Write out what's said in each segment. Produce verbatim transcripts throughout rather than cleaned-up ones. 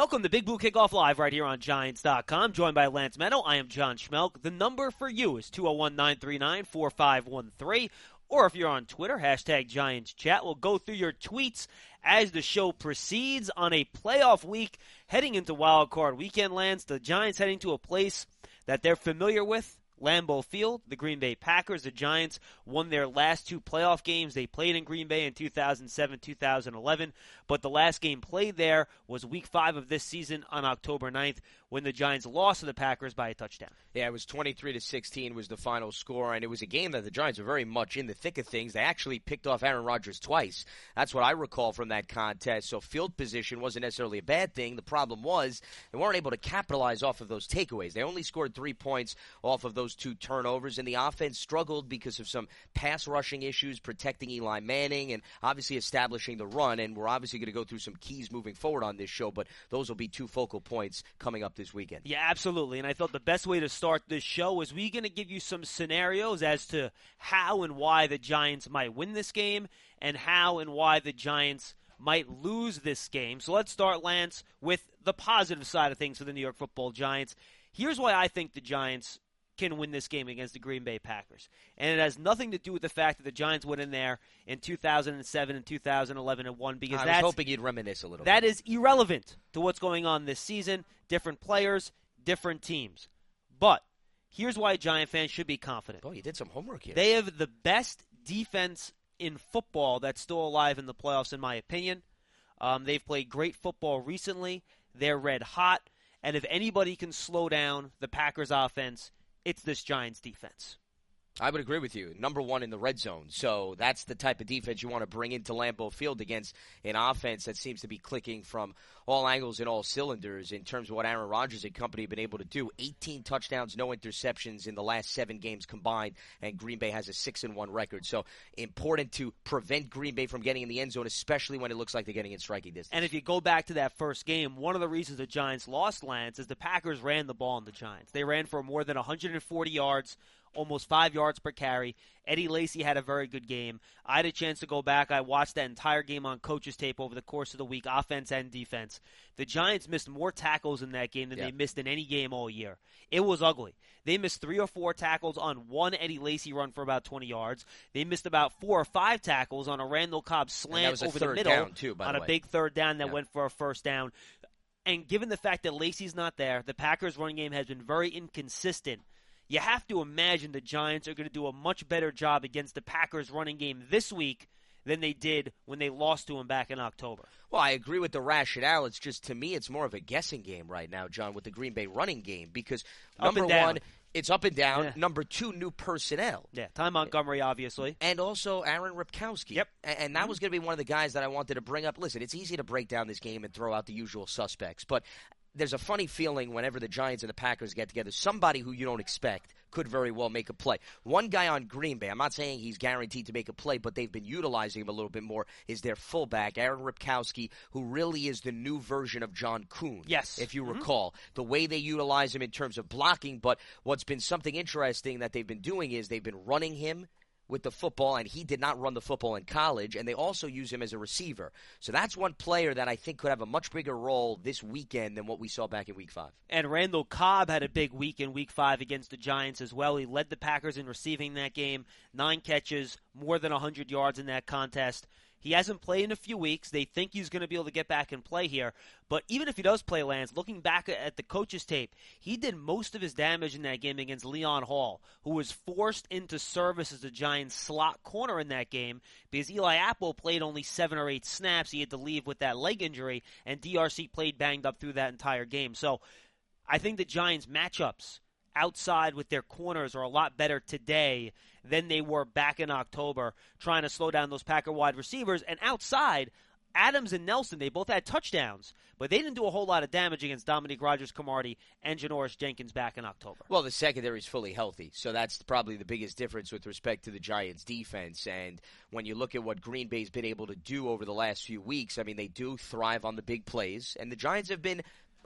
Welcome to Big Blue Kickoff Live right here on Giants dot com. Joined by Lance Meadow. I am John Schmelk. The number for you is two oh one, nine three nine, four five one three. Or if you're on Twitter, hashtag Giants Chat. We'll go through your tweets as the show proceeds on a playoff week heading into Wild Card Weekend, Lance. The Giants heading to a place that they're familiar with, Lambeau Field, the Green Bay Packers. The Giants won their last two playoff games. They played in Green Bay in two thousand seven, two thousand eleven, but the last game played there was week five of this season on October ninth when the Giants lost to the Packers by a touchdown. Yeah, it was twenty-three to sixteen was the final score, and it was a game that the Giants were very much in the thick of things. They actually picked off Aaron Rodgers twice. That's what I recall from that contest. So field position wasn't necessarily a bad thing. The problem was they weren't able to capitalize off of those takeaways. They only scored three points off of those two turnovers, and the offense struggled because of some pass rushing issues, protecting Eli Manning, and obviously establishing the run. And we're obviously going to go through some keys moving forward on this show, but those will be two focal points coming up this weekend. Yeah, absolutely. And I thought the best way to start this show is we're going to give you some scenarios as to how and why the Giants might win this game and how and why the Giants might lose this game. So let's start, Lance, with the positive side of things for the New York Football Giants. Here's why I think the Giants can win this game against the Green Bay Packers. And it has nothing to do with the fact that the Giants went in there in two thousand seven and two thousand eleven and won, because I was that's, hoping you'd reminisce a little that bit. is irrelevant to what's going on this season. Different players, different teams. But here's why Giant fans should be confident. Oh, you did some homework here. They have the best defense in football that's still alive in the playoffs, in my opinion. Um, they've played great football recently. They're red hot. And if anybody can slow down the Packers offense, it's this Giants defense. I would agree with you. Number one in the red zone. So that's the type of defense you want to bring into Lambeau Field against an offense that seems to be clicking from all angles and all cylinders in terms of what Aaron Rodgers and company have been able to do. eighteen touchdowns, no interceptions in the last seven games combined, and Green Bay has a six and one record. So important to prevent Green Bay from getting in the end zone, especially when it looks like they're getting in striking distance. And if you go back to that first game, one of the reasons the Giants lost, Lance, is the Packers ran the ball on the Giants. They ran for more than one hundred forty yards, almost five yards per carry. Eddie Lacy had a very good game. I had a chance to go back. I watched that entire game on coach's tape over the course of the week, offense and defense. The Giants missed more tackles in that game than yeah. they missed in any game all year. It was ugly. They missed three or four tackles on one Eddie Lacy run for about twenty yards. They missed about four or five tackles on a Randall Cobb slant over the middle too, on a way. big third down that yeah. went for a first down. And given the fact that Lacy's not there, the Packers' running game has been very inconsistent. You have to imagine the Giants are going to do a much better job against the Packers' running game this week than they did when they lost to them back in October. Well, I agree with the rationale. It's just, to me, it's more of a guessing game right now, John, with the Green Bay running game, because number one, it's up and down. Yeah. Number two, new personnel. Yeah, Ty Montgomery, obviously. And also Aaron Ripkowski. Yep. And that was going to be one of the guys that I wanted to bring up. Listen, it's easy to break down this game and throw out the usual suspects, but there's a funny feeling whenever the Giants and the Packers get together. Somebody who you don't expect could very well make a play. One guy on Green Bay, I'm not saying he's guaranteed to make a play, but they've been utilizing him a little bit more, is their fullback, Aaron Ripkowski, who really is the new version of John Kuhn. Yes. If you mm-hmm. recall. The way they utilize him in terms of blocking, but what's been something interesting that they've been doing is they've been running him with the football, and he did not run the football in college, and they also use him as a receiver. So that's one player that I think could have a much bigger role this weekend than what we saw back in week five. And Randall Cobb had a big week in week five against the Giants as well. He led the Packers in receiving that game, nine catches, more than one hundred yards in that contest. He hasn't played in a few weeks. They think he's going to be able to get back and play here. But even if he does play, Lance, looking back at the coach's tape, he did most of his damage in that game against Leon Hall, who was forced into service as a Giants slot corner in that game because Eli Apple played only seven or eight snaps. He had to leave with that leg injury, and D R C played banged up through that entire game. So I think the Giants' matchups outside with their corners are a lot better today than they were back in October, trying to slow down those Packer wide receivers. And outside, Adams and Nelson, they both had touchdowns, but they didn't do a whole lot of damage against Dominique Rodgers-Cromartie and Janoris Jenkins back in October. Well, the secondary is fully healthy, so that's probably the biggest difference with respect to the Giants' defense. And when you look at what Green Bay's been able to do over the last few weeks, I mean, they do thrive on the big plays, and the Giants have been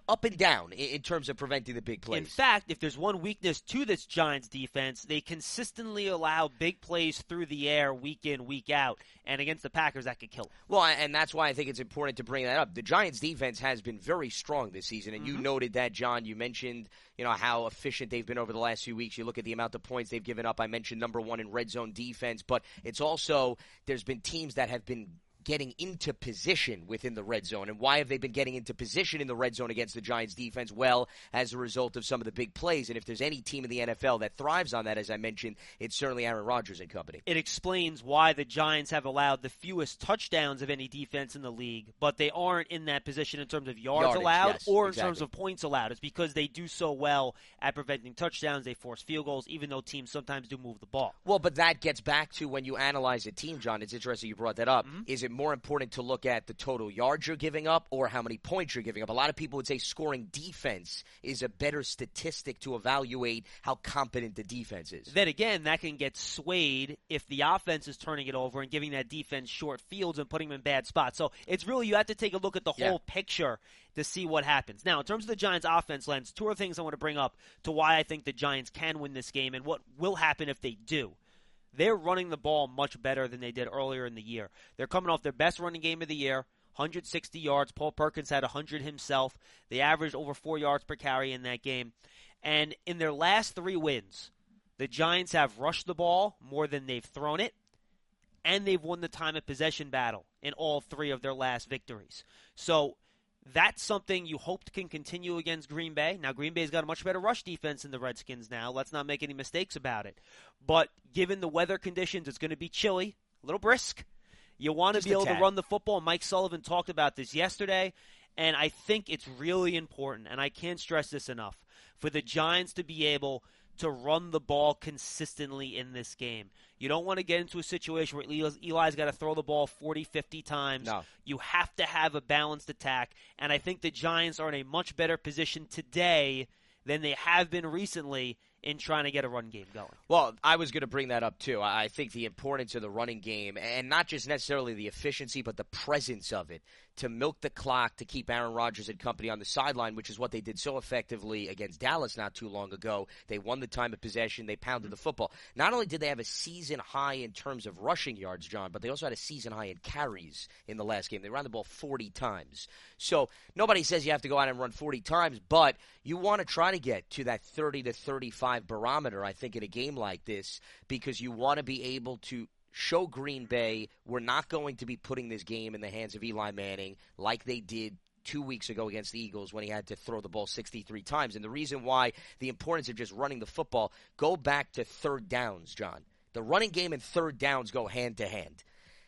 up and down in, in terms of preventing the big plays. In fact, if there's one weakness to this Giants defense, they consistently allow big plays through the air week in, week out. And against the Packers, that could kill them. Well, and that's why I think it's important to bring that up. The Giants defense has been very strong this season, and mm-hmm. you noted that, John. You mentioned, you know, how efficient they've been over the last few weeks. You look at the amount of points they've given up. I mentioned number one in red zone defense, but it's also there's been teams that have been getting into position within the red zone. And why have they been getting into position in the red zone against the Giants defense? Well, as a result of some of the big plays. And if there's any team in the N F L that thrives on that, as I mentioned, it's certainly Aaron Rodgers and company. It explains why the Giants have allowed the fewest touchdowns of any defense in the league, but they aren't in that position in terms of yards Yardage, allowed yes, or in exactly. terms of points allowed. It's because they do so well at preventing touchdowns. They force field goals, even though teams sometimes do move the ball. Well, but that gets back to when you analyze a team, John. It's interesting you brought that up. Mm-hmm. Is it more important to look at the total yards you're giving up or how many points you're giving up? A lot of people would say scoring defense is a better statistic to evaluate how competent the defense is. Then again, that can get swayed if the offense is turning it over and giving that defense short fields and putting them in bad spots. So it's really, you have to take a look at the yeah. whole picture to see what happens. Now, in terms of the Giants offense, Lens, two other things I want to bring up to why I think the Giants can win this game and what will happen if they do. They're running the ball much better than they did earlier in the year. They're coming off their best running game of the year, one hundred sixty yards. Paul Perkins had one hundred himself. They averaged over four yards per carry in that game. And in their last three wins, the Giants have rushed the ball more than they've thrown it, and they've won the time of possession battle in all three of their last victories. So that's something you hoped can continue against Green Bay. Now, Green Bay's got a much better rush defense than the Redskins now. Let's not make any mistakes about it. But given the weather conditions, it's going to be chilly, a little brisk. You want to be able to run the football. Mike Sullivan talked about this yesterday, and I think it's really important, and I can't stress this enough, for the Giants to be able to run the ball consistently in this game. You don't want to get into a situation where Eli's got to throw the ball forty, fifty times. No. You have to have a balanced attack, and I think the Giants are in a much better position today than they have been recently in trying to get a run game going. Well, I was going to bring that up, too. I think the importance of the running game, and not just necessarily the efficiency, but the presence of it, to milk the clock, to keep Aaron Rodgers and company on the sideline, which is what they did so effectively against Dallas not too long ago. They won the time of possession. They pounded the football. Not only did they have a season high in terms of rushing yards, John, but they also had a season high in carries in the last game. They ran the ball forty times. So nobody says you have to go out and run forty times, but you want to try to get to that thirty to thirty-five barometer, I think, in a game like this, because you want to be able to show Green Bay we're not going to be putting this game in the hands of Eli Manning like they did two weeks ago against the Eagles when he had to throw the ball sixty-three times. And the reason why the importance of just running the football, go back to third downs, John. The running game and third downs go hand to hand.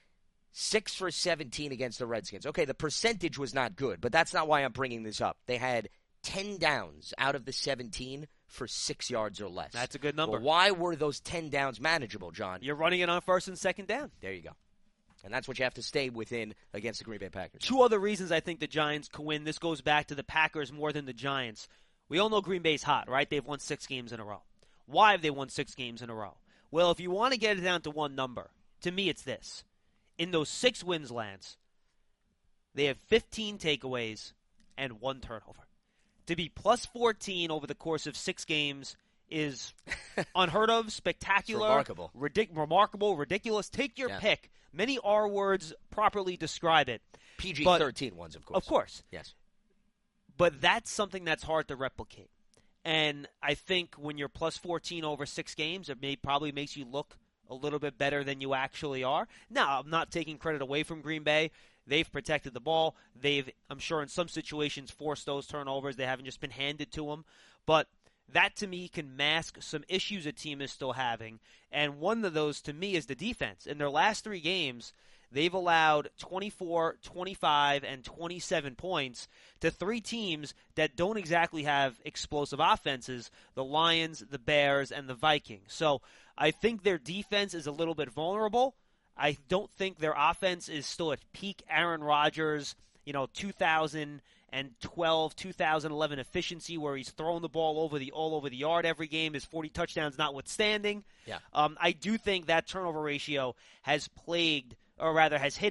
Six for seventeen against the Redskins. Okay, the percentage was not good, but that's not why I'm bringing this up. They had ten downs out of the seventeen for six yards or less. That's a good number. Well, why were those ten downs manageable, John? You're running it on first and second down. There you go. And that's what you have to stay within against the Green Bay Packers. Two other reasons I think the Giants can win. This goes back to the Packers more than the Giants. We all know Green Bay's hot, right? They've won six games in a row. Why have they won six games in a row? Well, if you want to get it down to one number, to me it's this. In those six wins, Lance, they have fifteen takeaways and one turnover. To be plus fourteen over the course of six games is unheard of, spectacular, it's remarkable. Ridic- remarkable, ridiculous. Take your yeah. pick. Many R words properly describe it. P G thirteen ones, of course. Of course. Yes. But that's something that's hard to replicate. And I think when you're plus fourteen over six games, it may probably makes you look a little bit better than you actually are. Now, I'm not taking credit away from Green Bay. They've protected the ball. They've, I'm sure in some situations, forced those turnovers. They haven't just been handed to them. But that, to me, can mask some issues a team is still having. And one of those, to me, is the defense. In their last three games, they've allowed twenty-four, twenty-five, and twenty-seven points to three teams that don't exactly have explosive offenses, the Lions, the Bears, and the Vikings. So I think their defense is a little bit vulnerable. I don't think their offense is still at peak Aaron Rodgers, you know, two thousand twelve, two thousand eleven efficiency where he's throwing the ball over the all over the yard every game, his forty touchdowns notwithstanding. Yeah. Um, I do think that turnover ratio has plagued, or rather has hidden,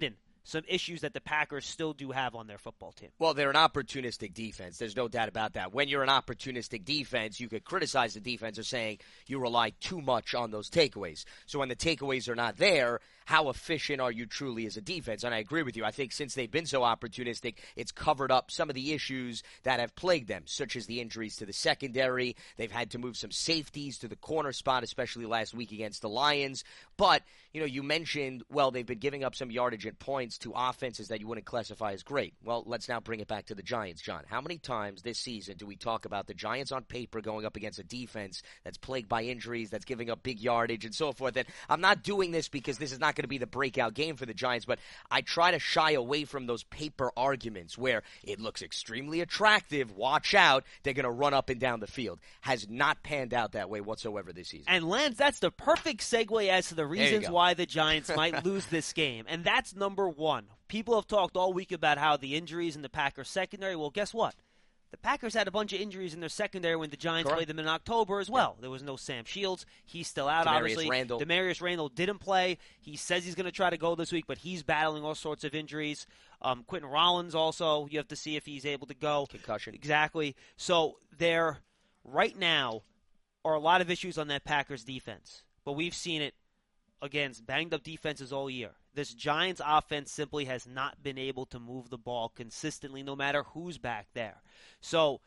some issues that the Packers still do have on their football team. Well, they're an opportunistic defense. There's no doubt about that. When you're an opportunistic defense, you could criticize the defense for saying you rely too much on those takeaways. So when the takeaways are not there, how efficient are you truly as a defense? And I agree with you. I think since they've been so opportunistic, it's covered up some of the issues that have plagued them, such as the injuries to the secondary. They've had to move some safeties to the corner spot, especially last week against the Lions. But, you know, you mentioned, well, they've been giving up some yardage and points to offenses that you wouldn't classify as great. Well, let's now bring it back to the Giants, John. How many times this season do we talk about the Giants on paper going up against a defense that's plagued by injuries, that's giving up big yardage and so forth? And I'm not doing this because this is not going to be the breakout game for the Giants, but I try to shy away from those paper arguments where it looks extremely attractive. Watch out. They're going to run up and down the field. Has not panned out that way whatsoever this season. And Lance, that's the perfect segue as to the reasons why the Giants might lose this game. And that's number one. People have talked all week about how the injuries in the Packers secondary. Well, guess what? The Packers had a bunch of injuries in their secondary when the Giants Correct. played them in October as well. Yeah. There was no Sam Shields. He's still out, Demarius obviously. Randall. Demarius Randall didn't play. He says he's going to try to go this week, but he's battling all sorts of injuries. Um, Quentin Rollins also, you have to see if he's able to go. Concussion. Exactly. So there, right now, are a lot of issues on that Packers defense. But we've seen it against banged-up defenses all year. This Giants offense simply has not been able to move the ball consistently no matter who's back there. So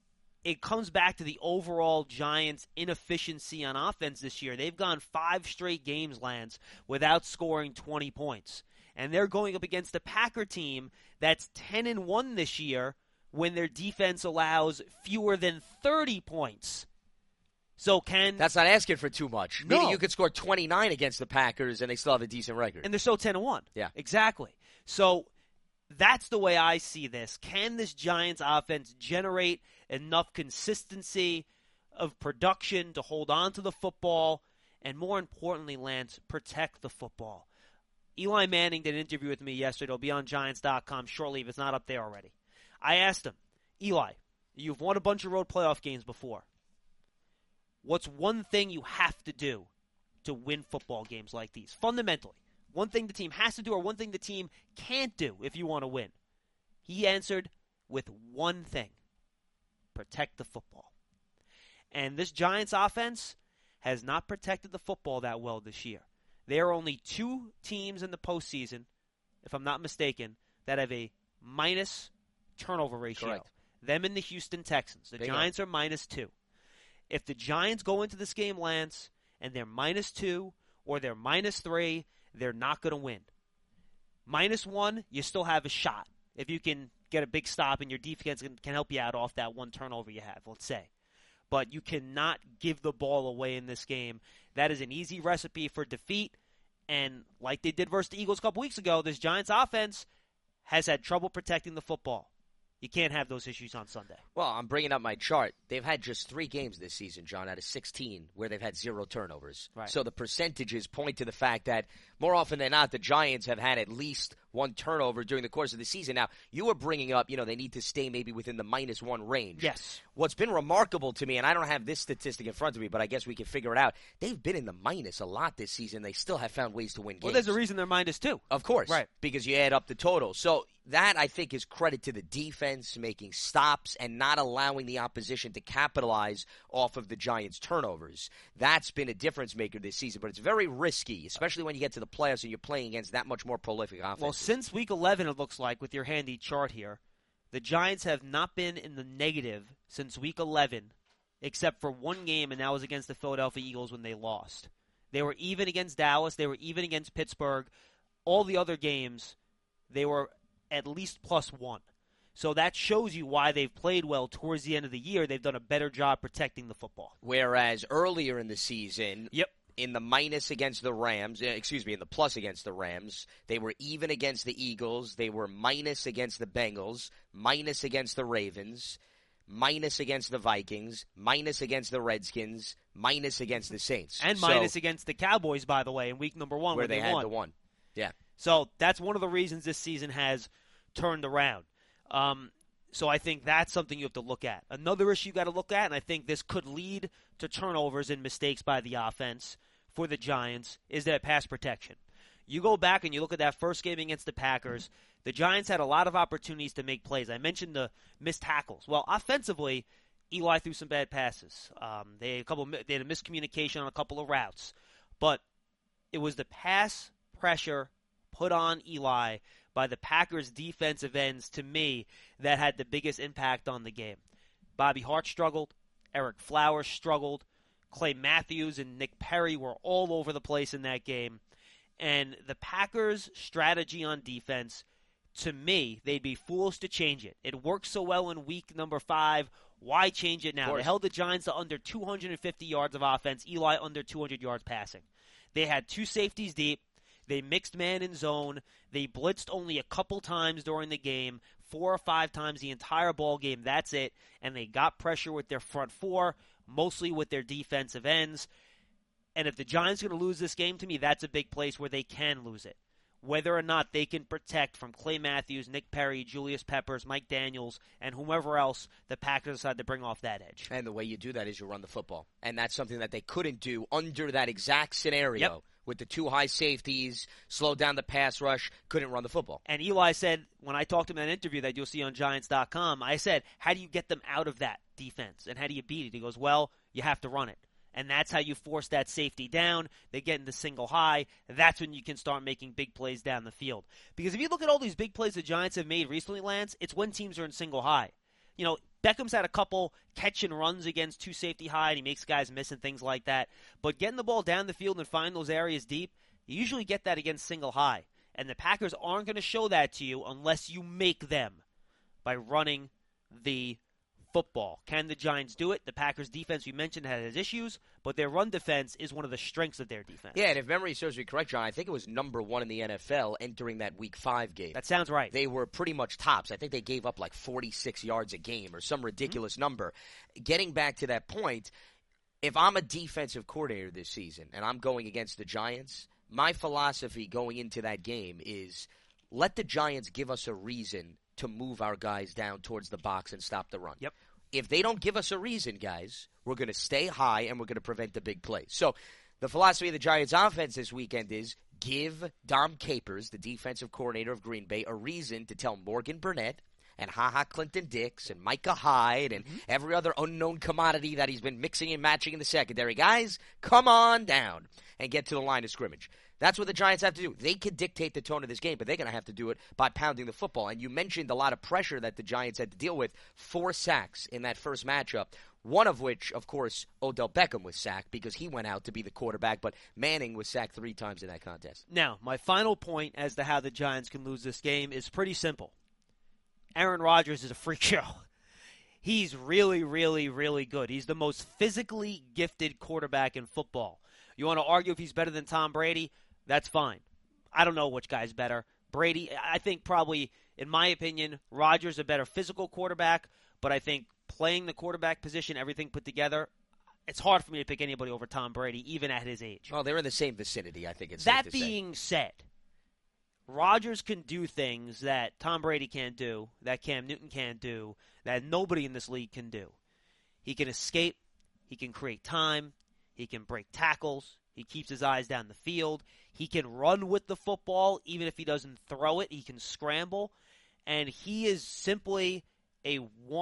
it comes back to the overall Giants' inefficiency on offense this year. They've gone five straight games, Lance, without scoring twenty points. And they're going up against a Packer team that's ten and one this year when their defense allows fewer than thirty points. So can That's not asking for too much. No. Meaning you could score twenty-nine against the Packers and they still have a decent record. And they're still ten and one. Yeah. Exactly. So that's the way I see this. Can this Giants offense generate enough consistency of production to hold on to the football and, more importantly, Lance, protect the football? Eli Manning did an interview with me yesterday. It'll be on Giants dot com shortly if it's not up there already. I asked him, Eli, you've won a bunch of road playoff games before. What's one thing you have to do to win football games like these? Fundamentally, one thing the team has to do or one thing the team can't do if you want to win. He answered with one thing: protect the football. And this Giants offense has not protected the football that well this year. There are only two teams in the postseason, if I'm not mistaken, that have a minus turnover ratio. Correct. Them and the Houston Texans. The Bingo. Giants are minus two. If the Giants go into this game, Lance, and they're minus two or they're minus three, they're not going to win. Minus one, you still have a shot. If you can get a big stop and your defense can, can help you out off that one turnover you have, let's say. But you cannot give the ball away in this game. That is an easy recipe for defeat. And like they did versus the Eagles a couple weeks ago, this Giants offense has had trouble protecting the football. You can't have those issues on Sunday. Well, I'm bringing up my chart. They've had just three games this season, John, out of sixteen, where they've had zero turnovers. Right. So the percentages point to the fact that more often than not, the Giants have had at least one turnover during the course of the season. Now, you were bringing up, you know, they need to stay maybe within the minus one range. Yes. What's been remarkable to me, and I don't have this statistic in front of me, but I guess we can figure it out, they've been in the minus a lot this season. They still have found ways to win games. Well, there's a reason they're minus two. Of course. Right. Because you add up the total. So that, I think, is credit to the defense making stops and not allowing the opposition to capitalize off of the Giants' turnovers. That's been a difference maker this season, but it's very risky, especially when you get to the playoffs and you're playing against that much more prolific offense. Well, since week eleven, it looks like, with your handy chart here, the Giants have not been in the negative since week eleven, except for one game, and that was against the Philadelphia Eagles when they lost. They were even against Dallas. They were even against Pittsburgh. All the other games, they were at least plus one. So that shows you why they've played well towards the end of the year. They've done a better job protecting the football. Whereas earlier in the season, Yep. in the minus against the Rams, uh, excuse me, in the plus against the Rams, they were even against the Eagles. They were minus against the Bengals, minus against the Ravens, minus against the Vikings, minus against the Redskins, minus against the Saints. And So- minus against the Cowboys, by the way, in week number one where when they, they, had won. the one. Yeah. So that's one of the reasons this season has turned around. Um, so I think that's something you have to look at. Another issue you got to look at, and I think this could lead to turnovers and mistakes by the offense for the Giants, is that pass protection. You go back and you look at that first game against the Packers, the Giants had a lot of opportunities to make plays. I mentioned the missed tackles. Well, offensively, Eli threw some bad passes. Um, they, had a couple, they had a miscommunication on a couple of routes. But it was the pass pressure put on Eli by the Packers' defensive ends, to me, that had the biggest impact on the game. Bobby Hart struggled. Eric Flowers struggled. Clay Matthews and Nick Perry were all over the place in that game. And the Packers' strategy on defense, to me, they'd be foolish to change it. It worked so well in week number five. Why change it now? They held the Giants to under two hundred fifty yards of offense. Eli under two hundred yards passing. They had two safeties deep. They mixed man and zone. They blitzed only a couple times during the game, four or five times the entire ball game. That's it. And they got pressure with their front four, mostly with their defensive ends. And if the Giants are going to lose this game, to me, that's a big place where they can lose it. Whether or not they can protect from Clay Matthews, Nick Perry, Julius Peppers, Mike Daniels, and whomever else the Packers decide to bring off that edge. And the way you do that is you run the football. And that's something that they couldn't do under that exact scenario. Yep. With the two high safeties, slow down the pass rush, couldn't run the football. And Eli said, when I talked to him in that interview that you'll see on Giants dot com, I said, how do you get them out of that defense? And how do you beat it? He goes, well, you have to run it. And that's how you force that safety down. They get into single high. That's when you can start making big plays down the field. Because if you look at all these big plays the Giants have made recently, Lance, it's when teams are in single high. You know, Beckham's had a couple catch and runs against two safety high, and he makes guys miss and things like that. But getting the ball down the field and find those areas deep, you usually get that against single high. And the Packers aren't going to show that to you unless you make them by running the football. Can the Giants do it? The Packers defense, we mentioned, has issues, but their run defense is one of the strengths of their defense. Yeah, and if memory serves me correct, John, I think it was number one in the N F L entering that week five game. That sounds right. They were pretty much tops. I think they gave up like forty-six yards a game or some ridiculous mm-hmm. number. Getting back to that point, if I'm a defensive coordinator this season and I'm going against the Giants, my philosophy going into that game is let the Giants give us a reason to move our guys down towards the box and stop the run. Yep. If they don't give us a reason, guys, we're going to stay high and we're going to prevent the big plays. So the philosophy of the Giants offense this weekend is give Dom Capers, the defensive coordinator of Green Bay, a reason to tell Morgan Burnett and HaHa Clinton Dix and Micah Hyde and mm-hmm. every other unknown commodity that he's been mixing and matching in the secondary. Guys, come on down and get to the line of scrimmage. That's what the Giants have to do. They can dictate the tone of this game, but they're going to have to do it by pounding the football. And you mentioned a lot of pressure that the Giants had to deal with. Four sacks in that first matchup, one of which, of course, Odell Beckham was sacked because he went out to be the quarterback, but Manning was sacked three times in that contest. Now, my final point as to how the Giants can lose this game is pretty simple. Aaron Rodgers is a freak show. He's really, really, really good. He's the most physically gifted quarterback in football. You want to argue if he's better than Tom Brady? That's fine. I don't know which guy's better. Brady, I think probably, in my opinion, Rodgers a better physical quarterback, but I think playing the quarterback position, everything put together, it's hard for me to pick anybody over Tom Brady, even at his age. Well, they're in the same vicinity, I think it's That safe to being say. said, Rodgers can do things that Tom Brady can't do, that Cam Newton can't do, that nobody in this league can do. He can escape. He can create time. He can break tackles. He keeps his eyes down the field. He can run with the football, even if he doesn't throw it. He can scramble. And he is simply a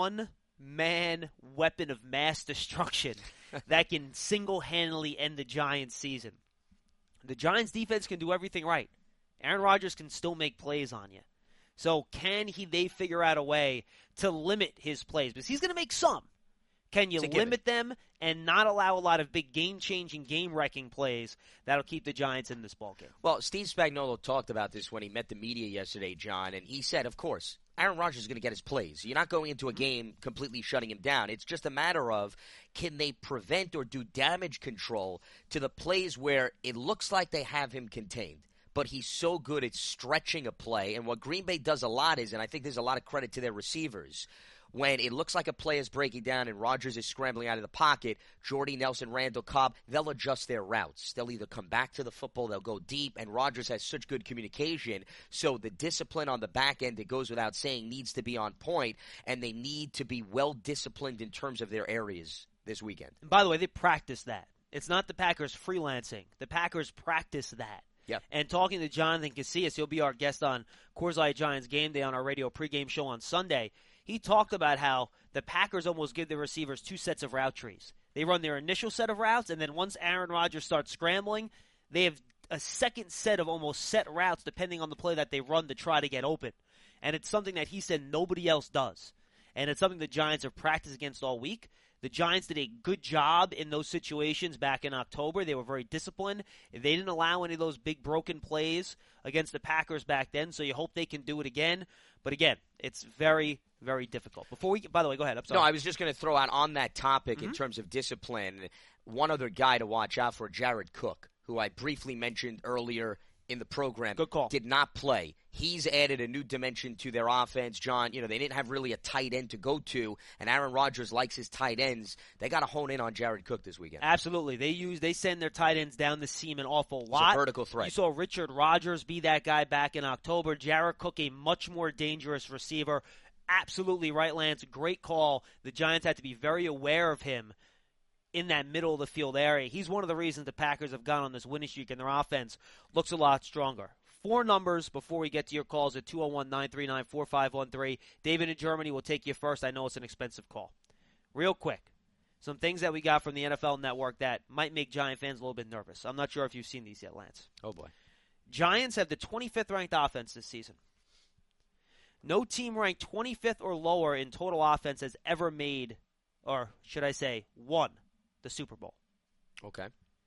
one-man weapon of mass destruction that can single-handedly end the Giants' season. The Giants' defense can do everything right. Aaron Rodgers can still make plays on you. So can he? They figure out a way to limit his plays? Because he's going to make some. Can you limit them and not allow a lot of big game-changing, game-wrecking plays that'll keep the Giants in this ballgame? Well, Steve Spagnuolo talked about this when he met the media yesterday, John, and he said, of course, Aaron Rodgers is going to get his plays. You're not going into a game completely shutting him down. It's just a matter of can they prevent or do damage control to the plays where it looks like they have him contained. But he's so good at stretching a play. And what Green Bay does a lot is, and I think there's a lot of credit to their receivers, when it looks like a play is breaking down and Rodgers is scrambling out of the pocket, Jordy Nelson, Randall Cobb, they'll adjust their routes. They'll either come back to the football, they'll go deep, and Rodgers has such good communication. So the discipline on the back end, it goes without saying, needs to be on point, and they need to be well-disciplined in terms of their areas this weekend. And by the way, they practice that. It's not the Packers freelancing. The Packers practice that. Yep. And talking to Jonathan Casillas, he'll be our guest on Coors Light Giants Game Day on our radio pregame show on Sunday. He talked about how the Packers almost give their receivers two sets of route trees. They run their initial set of routes, and then once Aaron Rodgers starts scrambling, they have a second set of almost set routes depending on the play that they run to try to get open. And it's something that he said nobody else does. And it's something the Giants have practiced against all week. The Giants did a good job in those situations back in October. They were very disciplined. They didn't allow any of those big broken plays against the Packers back then, so you hope they can do it again. But again, it's very, very difficult. Before we, by the way, go ahead. I'm sorry. No, I was just going to throw out on that topic mm-hmm. in terms of discipline, one other guy to watch out for, Jared Cook, who I briefly mentioned earlier in the program. Good call. Did not play. He's added a new dimension to their offense, John. You know, they didn't have really a tight end to go to, and Aaron Rodgers likes his tight ends. They got to hone in on Jared Cook this weekend. Absolutely. They use they send their tight ends down the seam an awful lot. It's a vertical threat. You saw Richard Rodgers be that guy back in October. Jared Cook, a much more dangerous receiver. Absolutely right, Lance. Great call. The Giants had to be very aware of him in that middle of the field area. He's one of the reasons the Packers have gone on this winning streak, and their offense looks a lot stronger. Four numbers before we get to your calls at two oh one, nine three nine, four five one three. David in Germany will take you first. I know it's an expensive call. Real quick, some things that we got from the N F L Network that might make Giant fans a little bit nervous. I'm not sure if you've seen these yet, Lance. Oh, boy. Giants have the twenty-fifth ranked offense this season. No team ranked twenty-fifth or lower in total offense has ever made, or should I say, won the Super Bowl. Okay.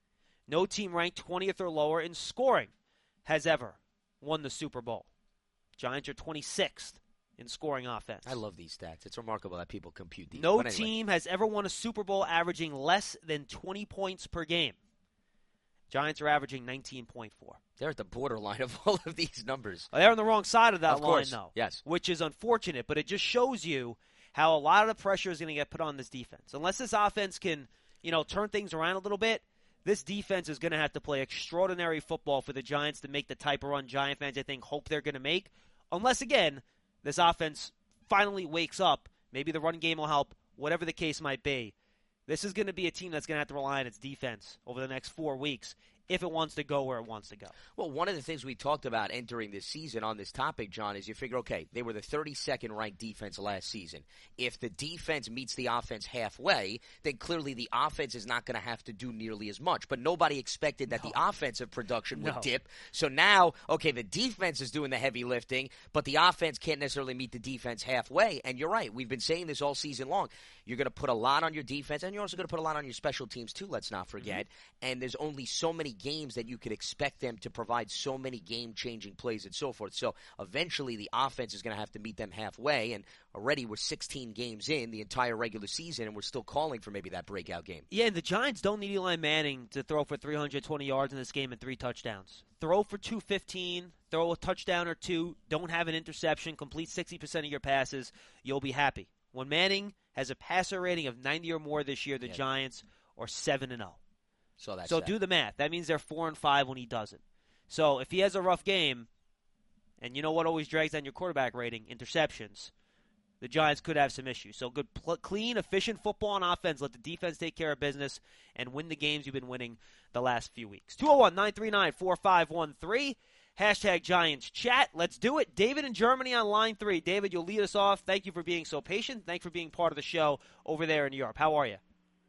No team ranked twentieth or lower in scoring has ever won the Super Bowl. Giants are twenty-sixth in scoring offense. I love these stats. It's remarkable that people compute these. No But anyway. team has ever won a Super Bowl averaging less than twenty points per game. Giants are averaging nineteen point four. They're at the borderline of all of these numbers. Well, they're on the wrong side of that of line, course. though. Yes. Which is unfortunate, but it just shows you how a lot of the pressure is going to get put on this defense. Unless this offense can, you know, turn things around a little bit, this defense is going to have to play extraordinary football for the Giants to make the type of run Giant fans, I think, hope they're going to make. Unless, again, this offense finally wakes up. Maybe the run game will help, whatever the case might be. This is going to be a team that's going to have to rely on its defense over the next four weeks if it wants to go where it wants to go. Well, one of the things we talked about entering this season on this topic, John, is you figure, okay, they were the thirty-second ranked defense last season. If the defense meets the offense halfway, then clearly the offense is not going to have to do nearly as much. But nobody expected that No. the offensive production would No. dip. So now, okay, the defense is doing the heavy lifting, but the offense can't necessarily meet the defense halfway. And you're right. We've been saying this all season long. You're going to put a lot on your defense, and you're also going to put a lot on your special teams too, let's not forget. Mm-hmm. And there's only so many games that you could expect them to provide so many game-changing plays and so forth. So eventually the offense is going to have to meet them halfway, and already we're sixteen games in the entire regular season, and we're still calling for maybe that breakout game. Yeah, and the Giants don't need Eli Manning to throw for three hundred twenty yards in this game and three touchdowns. Throw for two fifteen, throw a touchdown or two, don't have an interception, complete sixty percent of your passes, you'll be happy. When Manning has a passer rating of ninety or more this year, the yeah. Giants are seven and oh. So that's So that. do the math. That means they're four and five when he doesn't. So if he has a rough game, and you know what always drags down your quarterback rating? Interceptions. The Giants could have some issues. So good, pl- clean, efficient football on offense. Let the defense take care of business and win the games you've been winning the last few weeks. two oh one, nine three nine, four five one three. Hashtag Giants Chat. Let's do it. David in Germany on line three. David, you'll lead us off. Thank you for being so patient. Thanks for being part of the show over there in Europe. How are you?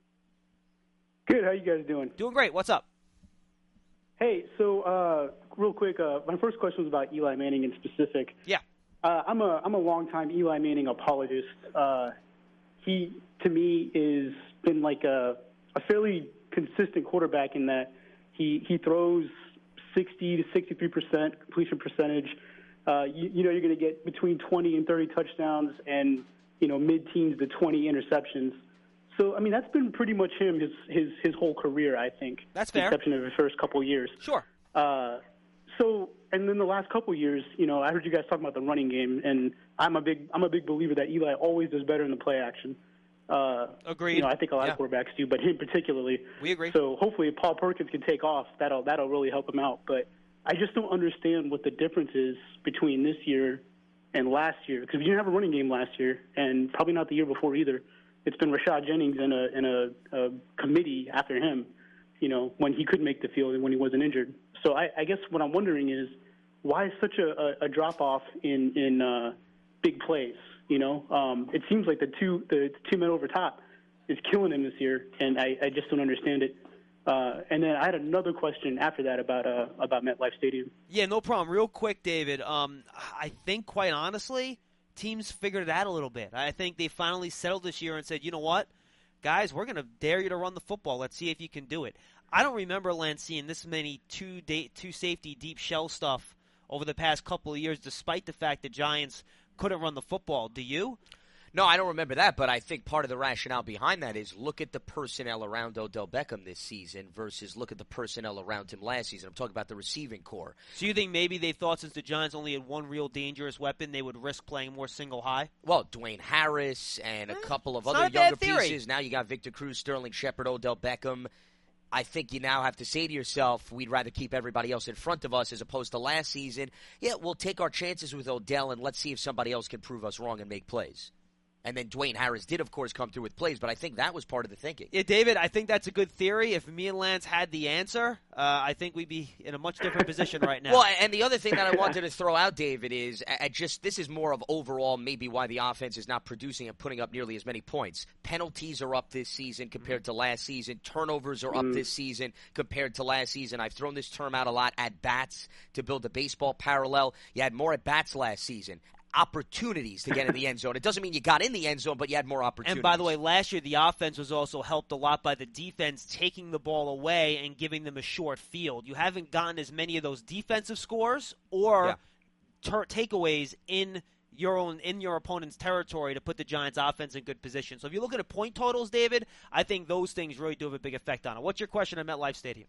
Good. How you guys doing? Doing great. What's up? Hey, so uh, real quick, uh, my first question was about Eli Manning in specific. Yeah. Uh, I'm a I'm a longtime Eli Manning apologist. Uh, he, to me, is been like a, a fairly consistent quarterback in that he he throws sixty to sixty-three percent completion percentage. Uh, you, you know, you're going to get between twenty and thirty touchdowns and, you know, mid-teens to twenty interceptions. So, I mean, that's been pretty much him his his, his whole career, I think. That's fair. With the exception of the first couple of years. Sure. Uh, so, and then the last couple of years, you know, I heard you guys talking about the running game, and I'm a big I'm a big believer that Eli always does better in the play action. Uh, Agreed. You know, I think a lot yeah. of quarterbacks do, but him particularly. We agree. So hopefully if Paul Perkins can take off, that'll that'll really help him out. But I just don't understand what the difference is between this year and last year, because we didn't have a running game last year, and probably not the year before either. It's been Rashad Jennings and a and a, a committee after him. you know, when he could make the field and when he wasn't injured. So I, I guess what I'm wondering is why such a, a, a drop-off in, in uh, big plays, you know? Um, it seems like the two the two men over top is killing him this year, and I, I just don't understand it. Uh, and then I had another question after that about uh, about MetLife Stadium. Yeah, no problem. Real quick, David. Um, I think, quite honestly, teams figured it out a little bit. I think they finally settled this year and said, you know what, guys, we're going to dare you to run the football. Let's see if you can do it. I don't remember, Lance, seeing this many two day, two safety deep shell stuff over the past couple of years, despite the fact the Giants couldn't run the football. Do you? No, I don't remember that, but I think part of the rationale behind that is look at the personnel around Odell Beckham this season versus look at the personnel around him last season. I'm talking about the receiving core. So you think maybe they thought since the Giants only had one real dangerous weapon, they would risk playing more single high? Well, Dwayne Harris and a couple of it's other not a bad younger theory. pieces. Now you got Victor Cruz, Sterling Shepard, Odell Beckham. I think you now have to say to yourself, we'd rather keep everybody else in front of us as opposed to last season. Yeah, we'll take our chances with Odell, and let's see if somebody else can prove us wrong and make plays. And then Dwayne Harris did, of course, come through with plays, but I think that was part of the thinking. Yeah, David, I think that's a good theory. If me and Lance had the answer, uh, I think we'd be in a much different position right now. Well, and the other thing that I wanted to throw out, David, is I just this is more of overall maybe why the offense is not producing and putting up nearly as many points. Penalties are up this season compared to last season. Turnovers are up this season compared to last season. I've thrown this term out a lot, at-bats, to build a baseball parallel. You had more at-bats last season. Opportunities to get in the end zone. It doesn't mean you got in the end zone, but you had more opportunities. And by the way, last year the offense was also helped a lot by the defense taking the ball away and giving them a short field. You haven't gotten as many of those defensive scores or Yeah. ter- takeaways in your own in your opponent's territory to put the Giants' offense in good position. So if you look at the point totals, David, I think those things really do have a big effect on it. What's your question at MetLife Stadium?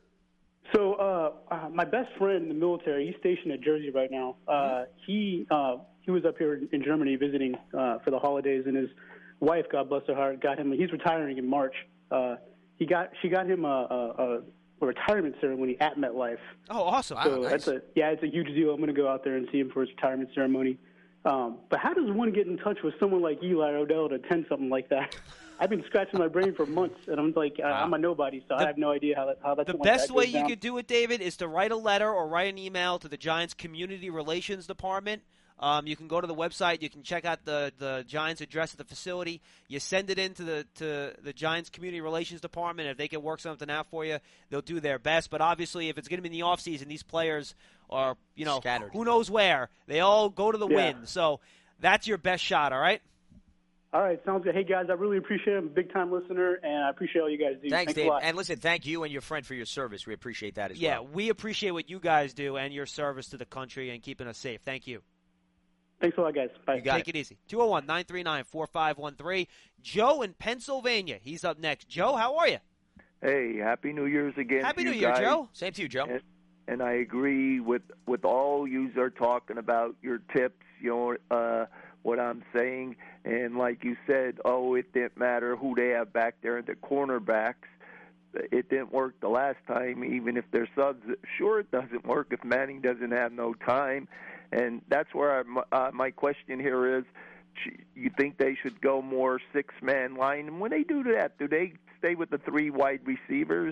So uh, uh, my best friend in the military, he's stationed at Jersey right now. Uh, he uh, he was up here in Germany visiting uh, for the holidays, and his wife, God bless her heart, got him. He's retiring in March. Uh, he got she got him a, a, a retirement ceremony at MetLife. Oh, awesome! So Wow, nice. that's a yeah, it's a huge deal. I'm going to go out there and see him for his retirement ceremony. Um, but how does one get in touch with someone like Eli Odell to attend something like that? I've been scratching my brain for months, and I'm like, uh, I'm a nobody, so The- I have no idea how that how that's The like best that way goes you down. could do it, David, is to write a letter or write an email to the Giants Community Relations Department. Um, you can go to the website. You can check out the, the Giants address at the facility. You send it in to the to the Giants Community Relations Department. If they can work something out for you, they'll do their best. But obviously, if it's going to be in the offseason, these players are, you know, Scattered. who knows where. They all go to the Yeah. win. So that's your best shot, all right? All right, sounds good. Hey, guys, I really appreciate it. I'm a big-time listener, and I appreciate all you guys do. Thanks, a Dave. lot. And listen, thank you and your friend for your service. We appreciate that as Yeah, well. we appreciate what you guys do and your service to the country and keeping us safe. Thank you. Thanks a lot, guys. Bye. You got Take it, easy. two oh one, nine three nine, four five one three. Joe in Pennsylvania. He's up next. Joe, how are you? Hey, Happy New Year's again. Happy to New you Year, guys. Joe. Same to you, Joe. And, and I agree with with all you are talking about, your tips, you know, uh, what I'm saying. And like you said, oh, it didn't matter who they have back there, the cornerbacks. It didn't work the last time, even if they're subs. Sure, it doesn't work if Manning doesn't have no time. And that's where I, uh, my question here is, you think they should go more six-man line? And when they do that, do they stay with the three wide receivers?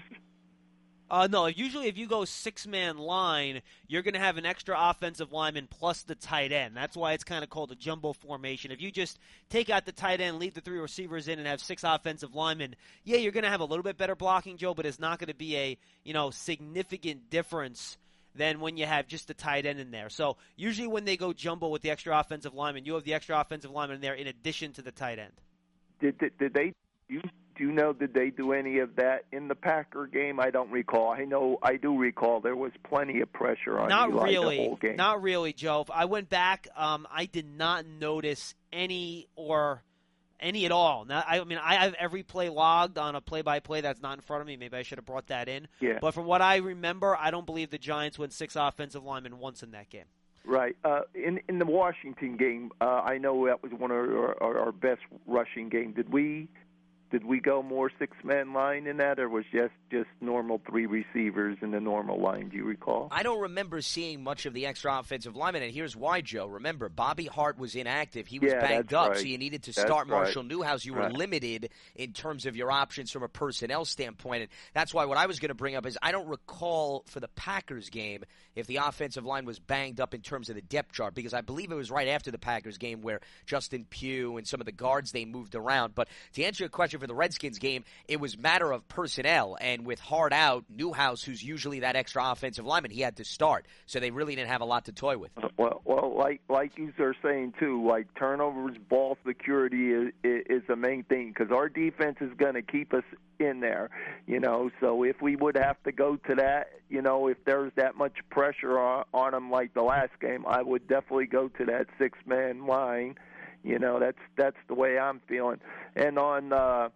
Uh, no, usually if you go six-man line, you're going to have an extra offensive lineman plus the tight end. That's why it's kind of called a jumbo formation. If you just take out the tight end, leave the three receivers in, and have six offensive linemen, yeah, you're going to have a little bit better blocking, Joe, but it's not going to be a, you know, significant difference than when you have just the tight end in there. So usually when they go jumbo with the extra offensive lineman, you have the extra offensive lineman in there in addition to the tight end. Did did, did they? You, do you know? Did they do any of that in the Packer game? I don't recall. I know I do recall there was plenty of pressure on Not Eli really, the whole game. not really, Joe. I went back. Um, I did not notice any or any at all. Now, I mean, I have every play logged on a play-by-play that's not in front of me. Maybe I should have brought that in. Yeah. But from what I remember, I don't believe the Giants went six offensive linemen once in that game. Right. Uh, in in the Washington game, uh, I know that was one of our, our, our best rushing games. Did we Did we go more six-man line in that, or was just just normal three receivers in the normal line? Do you recall? I don't remember seeing much of the extra offensive linemen, and here's why, Joe. Remember, Bobby Hart was inactive. He was Yeah, banged that's up, right. so you needed to That's start right. Marshall Newhouse. You were Right. limited in terms of your options from a personnel standpoint, and that's why what I was going to bring up is I don't recall for the Packers game if the offensive line was banged up in terms of the depth chart, because I believe it was right after the Packers game where Justin Pugh and some of the guards, they moved around. But to answer your question for the Redskins game, it was matter of personnel, and with Hart out, Newhouse, who's usually that extra offensive lineman, he had to start. So they really didn't have a lot to toy with. Well, well, like like you are saying too, like turnovers, ball security is is the main thing, because our defense is going to keep us in there, you know. So if we would have to go to that, you know, if there's that much pressure on, on them like the last game, I would definitely go to that six-man line. You know, that's that's the way I'm feeling. And on uh,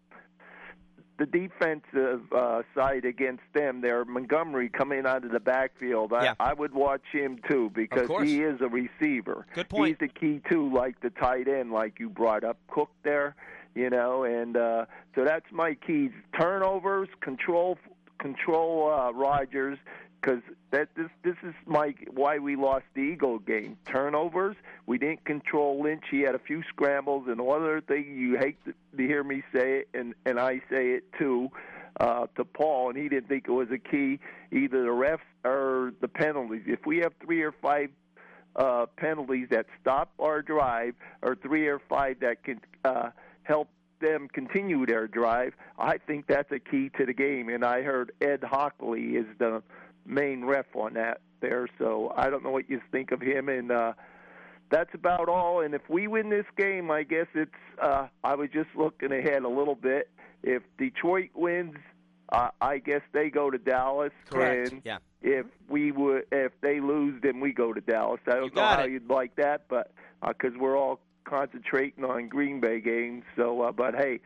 the defensive uh, side against them, there, Montgomery coming out of the backfield. I, Yeah. I would watch him too, because course. he is a receiver. Good point. He's the key too, like the tight end, like you brought up, Cook there. You know, and uh, so that's my keys: turnovers, control, control uh, Rodgers. Because that this this is my why we lost the Eagle game. Turnovers. We didn't control Lynch. He had a few scrambles, and one other thing you hate to, to hear me say it, and and I say it too, uh, to Paul, and he didn't think it was a key, either the refs or the penalties. If we have three or five uh, penalties that stop our drive, or three or five that can uh, help them continue their drive, I think that's a key to the game. And I heard Ed Hockley is the main ref on that there, so I don't know what you think of him, and uh, that's about all. And if we win this game, I guess it's uh, I was just looking ahead a little bit. If Detroit wins, uh, I guess they go to Dallas. Correct. And Yeah. if we would, if they lose, then we go to Dallas. I don't You know got how it. you'd like that, but because uh, we're all concentrating on Green Bay games. So, uh, but hey,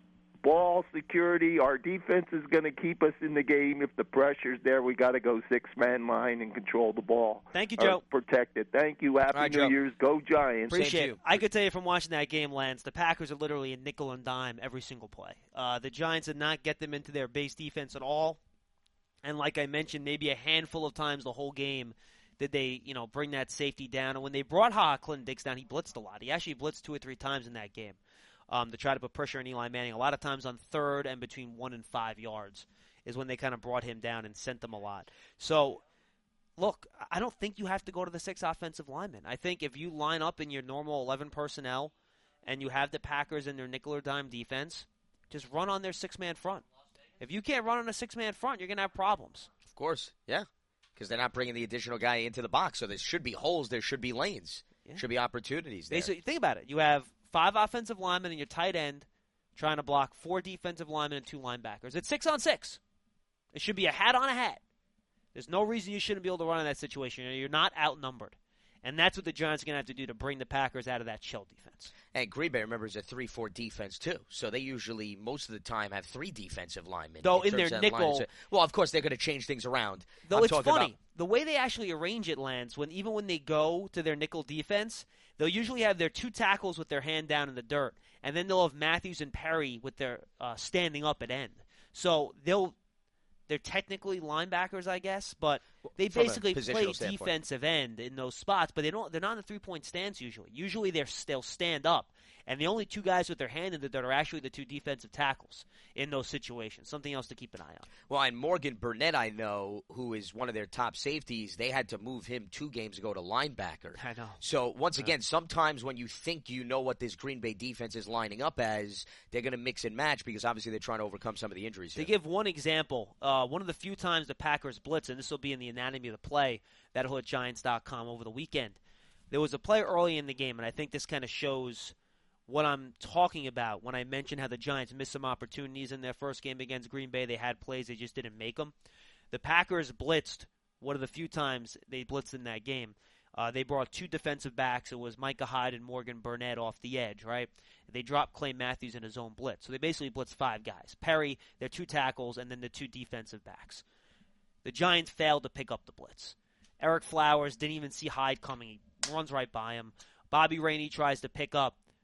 ball security, our defense is going to keep us in the game. If the pressure's there, we got to go six-man line and control the ball. Thank you, Or Joe. protect it. Thank you. Happy All right, New Joe. Year's. Go Giants. Appreciate to it. you. I could tell you from watching that game, Lance, the Packers are literally a nickel and dime every single play. Uh, the Giants did not get them into their base defense at all. And like I mentioned, maybe a handful of times the whole game did they, you know, bring that safety down. And when they brought Ha Clinton Dix down, he blitzed a lot. He actually blitzed two or three times in that game um, to try to put pressure on Eli Manning. A lot of times on third and between one and five yards is when they kind of brought him down and sent them a lot. So, look, I don't think you have to go to the six offensive linemen. I think if you line up in your normal eleven personnel and you have the Packers in their nickel or dime defense, just run on their six-man front. If you can't run on a six-man front, you're going to have problems. Of course, yeah, because they're not bringing the additional guy into the box, so there should be holes, there should be lanes, Yeah. should be opportunities there. Basically, think about it. You have five offensive linemen and your tight end trying to block four defensive linemen and two linebackers. It's six on six. It should be a hat on a hat. There's no reason you shouldn't be able to run in that situation. You're not outnumbered. And that's what the Giants are going to have to do to bring the Packers out of that shell defense. And Green Bay, remember, is a three four defense, too. So they usually, most of the time, have three defensive linemen. Though in terms their of that nickel- line. Well, of course, they're going to change things around. Though I'm it's talking funny, about- the way they actually arrange it, Lance, when even when they go to their nickel defense, they'll usually have their two tackles with their hand down in the dirt, and then they'll have Matthews and Perry with their uh, standing up at end. So they'll they're technically linebackers, I guess, but they From a basically positional play standpoint. defensive end in those spots. But they don't. They're not in the three point stance usually. Usually they're they'll stand up. And the only two guys with their hand in the dirt are actually the two defensive tackles in those situations. Something else to keep an eye on. Well, and Morgan Burnett, I know, who is one of their top safeties, they had to move him two games ago to linebacker. I know. So, once again, sometimes when you think you know what this Green Bay defense is lining up as, they're going to mix and match because obviously they're trying to overcome some of the injuries To here. give one example, uh, one of the few times the Packers blitz, and this will be in the anatomy of the play, that'll hit Giants dot com over the weekend. There was a play early in the game, and I think this kind of shows what I'm talking about when I mention how the Giants missed some opportunities in their first game against Green Bay. They had plays, they just didn't make them. The Packers blitzed one of the few times they blitzed in that game. Uh, they brought two defensive backs. It was Micah Hyde and Morgan Burnett off the edge, right? They dropped Clay Matthews in his own blitz. So they basically blitzed five guys. Perry, their two tackles, and then the two defensive backs. The Giants failed to pick up the blitz. Eric Flowers didn't even see Hyde coming. He runs right by him. Bobby Rainey tries to pick up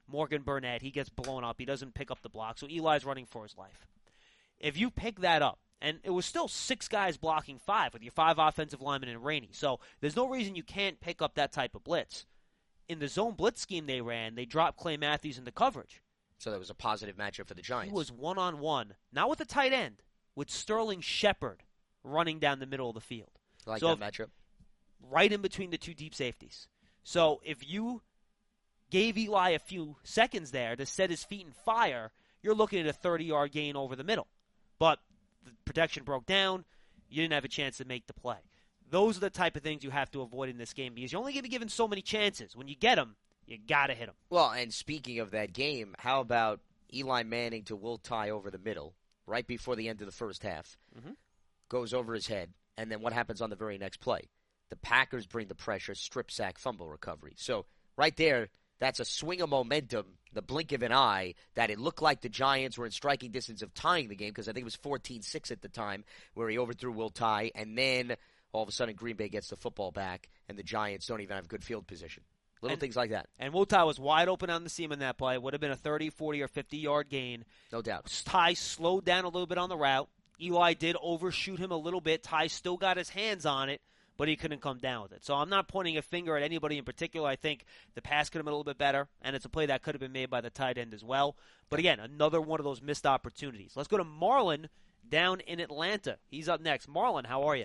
Morgan Burnett. He gets blown up. He doesn't pick up the block. So Eli's running for his life. If you pick that up, and it was still six guys blocking five with your five offensive linemen and Rainey. So there's no reason you can't pick up that type of blitz. In the zone blitz scheme they ran, they dropped Clay Matthews into coverage. So that was a positive matchup for the Giants. He was one-on-one, not with a tight end, with Sterling Shepard running down the middle of the field. I like so that if, matchup. Right in between the two deep safeties. So if you gave Eli a few seconds there to set his feet and fire, you're looking at a thirty-yard gain over the middle. But the protection broke down. You didn't have a chance to make the play. Those are the type of things you have to avoid in this game because you're only going to be given so many chances. When you get them, you got to hit them. Well, and speaking of that game, how about Eli Manning to Will Tye over the middle right before the end of the first half? Mm-hmm. Goes over his head, and then what happens on the very next play? The Packers bring the pressure, strip sack, fumble recovery. So right there, that's a swing of momentum, the blink of an eye, that it looked like the Giants were in striking distance of tying the game because I think it was fourteen six at the time where he overthrew Will Tye, and then all of a sudden Green Bay gets the football back, and the Giants don't even have good field position. Little and, things like that. And Will Tye was wide open on the seam in that play. Would have been a thirty, forty, or fifty-yard gain. No doubt. Tye slowed down a little bit on the route. Eli did overshoot him a little bit. Tye still got his hands on it, but he couldn't come down with it. So I'm not pointing a finger at anybody in particular. I think the pass could have been a little bit better, and it's a play that could have been made by the tight end as well. But again, another one of those missed opportunities. Let's go to Marlon down in Atlanta. He's up next. Marlon, how are you?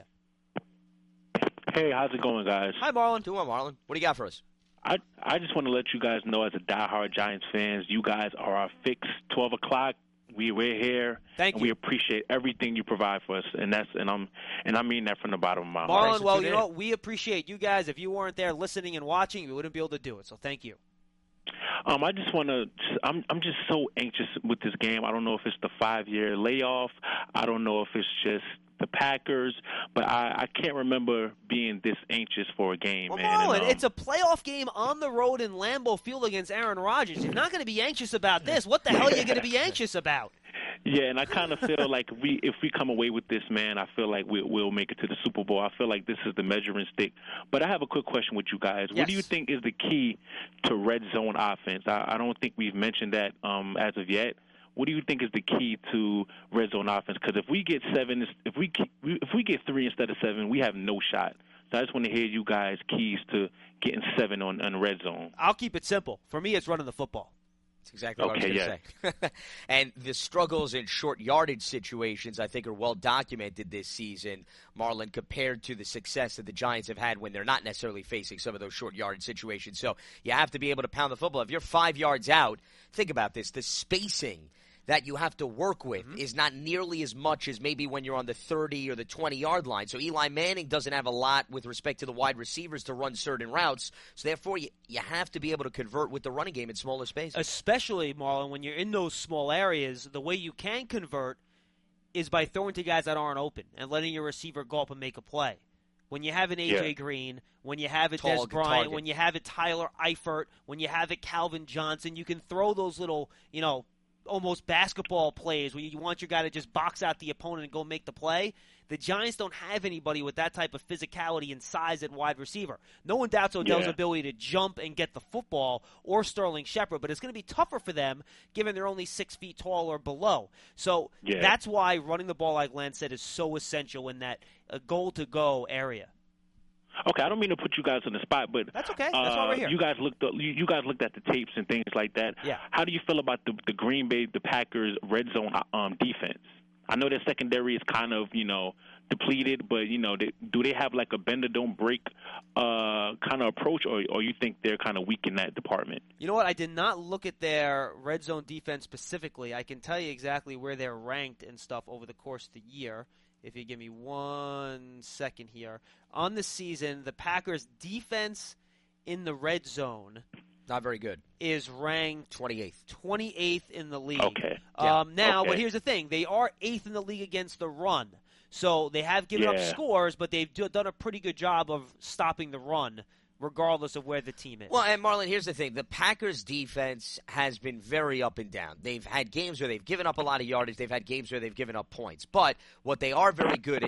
Hey, how's it going, guys? Hi, Marlon. Doing well, Marlon. What do you got for us? I I just want to let you guys know, as a diehard Giants fans, you guys are our fix. twelve o'clock. We we're here. Thank and you. We appreciate everything you provide for us, and that's and I'm and I mean that from the bottom of my Marlon, heart. well, you know what? We appreciate you guys. If you weren't there listening and watching, we wouldn't be able to do it. So thank you. Um, I just want to. I'm I'm just so anxious with this game. I don't know if it's the five year layoff. I don't know if it's just the Packers, but I, I can't remember being this anxious for a game, well, man. Marlon, and, um, it's a playoff game on the road in Lambeau Field against Aaron Rodgers. You're not going to be anxious about this. What the hell are you going to be anxious about? Yeah, and I kind of feel like we, if we come away with this, man, I feel like we, we'll make it to the Super Bowl. I feel like this is the measuring stick. But I have a quick question with you guys. Yes. What do you think is the key to red zone offense? I, I don't think we've mentioned that um, as of yet. What do you think is the key to red zone offense? Because if we get seven, if we keep, if we get three instead of seven, we have no shot. So I just want to hear you guys' keys to getting seven on, on red zone. I'll keep it simple. For me, it's running the football. That's exactly what okay, I was going yeah. to say. And the struggles in short yardage situations, I think, are well documented this season, Marlon, compared to the success that the Giants have had when they're not necessarily facing some of those short yardage situations. So you have to be able to pound the football. If you're five yards out, think about this, the spacing that you have to work with mm-hmm. is not nearly as much as maybe when you're on the thirty or the twenty-yard line. So Eli Manning doesn't have a lot with respect to the wide receivers to run certain routes. So therefore, you, you have to be able to convert with the running game in smaller spaces. Especially, Marlon, when you're in those small areas, the way you can convert is by throwing to guys that aren't open and letting your receiver go up and make a play. When you have an A J Yeah. Green, when you have a Tall, Des Bryant, target. when you have a Tyler Eifert, when you have a Calvin Johnson, you can throw those little, you know, almost basketball plays where you want your guy to just box out the opponent and go make the play. The Giants don't have anybody with that type of physicality and size at wide receiver. No one doubts Odell's Yeah. ability to jump and get the football, or Sterling Shepard, but it's going to be tougher for them given they're only six feet tall or below. So Yeah. that's why running the ball, like Len said, is so essential in that uh, goal-to-go area. Okay, I don't mean to put you guys on the spot, but That's okay. That's uh, why we're here. You guys looked. You, you guys looked at the tapes and things like that. Yeah. How do you feel about the, the Green Bay, the Packers red zone um, defense? I know their secondary is kind of you know depleted, but you know, they, do they have like a bend or don't break uh, kind of approach, or or you think they're kind of weak in that department? You know what? I did not look at their red zone defense specifically. I can tell you exactly where they're ranked and stuff over the course of the year. If you give me one second here. On the season, the Packers' defense in the red zone Not very good. is ranked twenty-eighth. twenty-eighth in the league. Okay. Yeah. Um, now, Okay. but here's the thing. They are eighth in the league against the run. So they have given up Yeah. scores, but they've do, done a pretty good job of stopping the run, regardless of where the team is. Well, and Marlon, here's the thing. The Packers' defense has been very up and down. They've had games where they've given up a lot of yardage. They've had games where they've given up points. But what they are very good in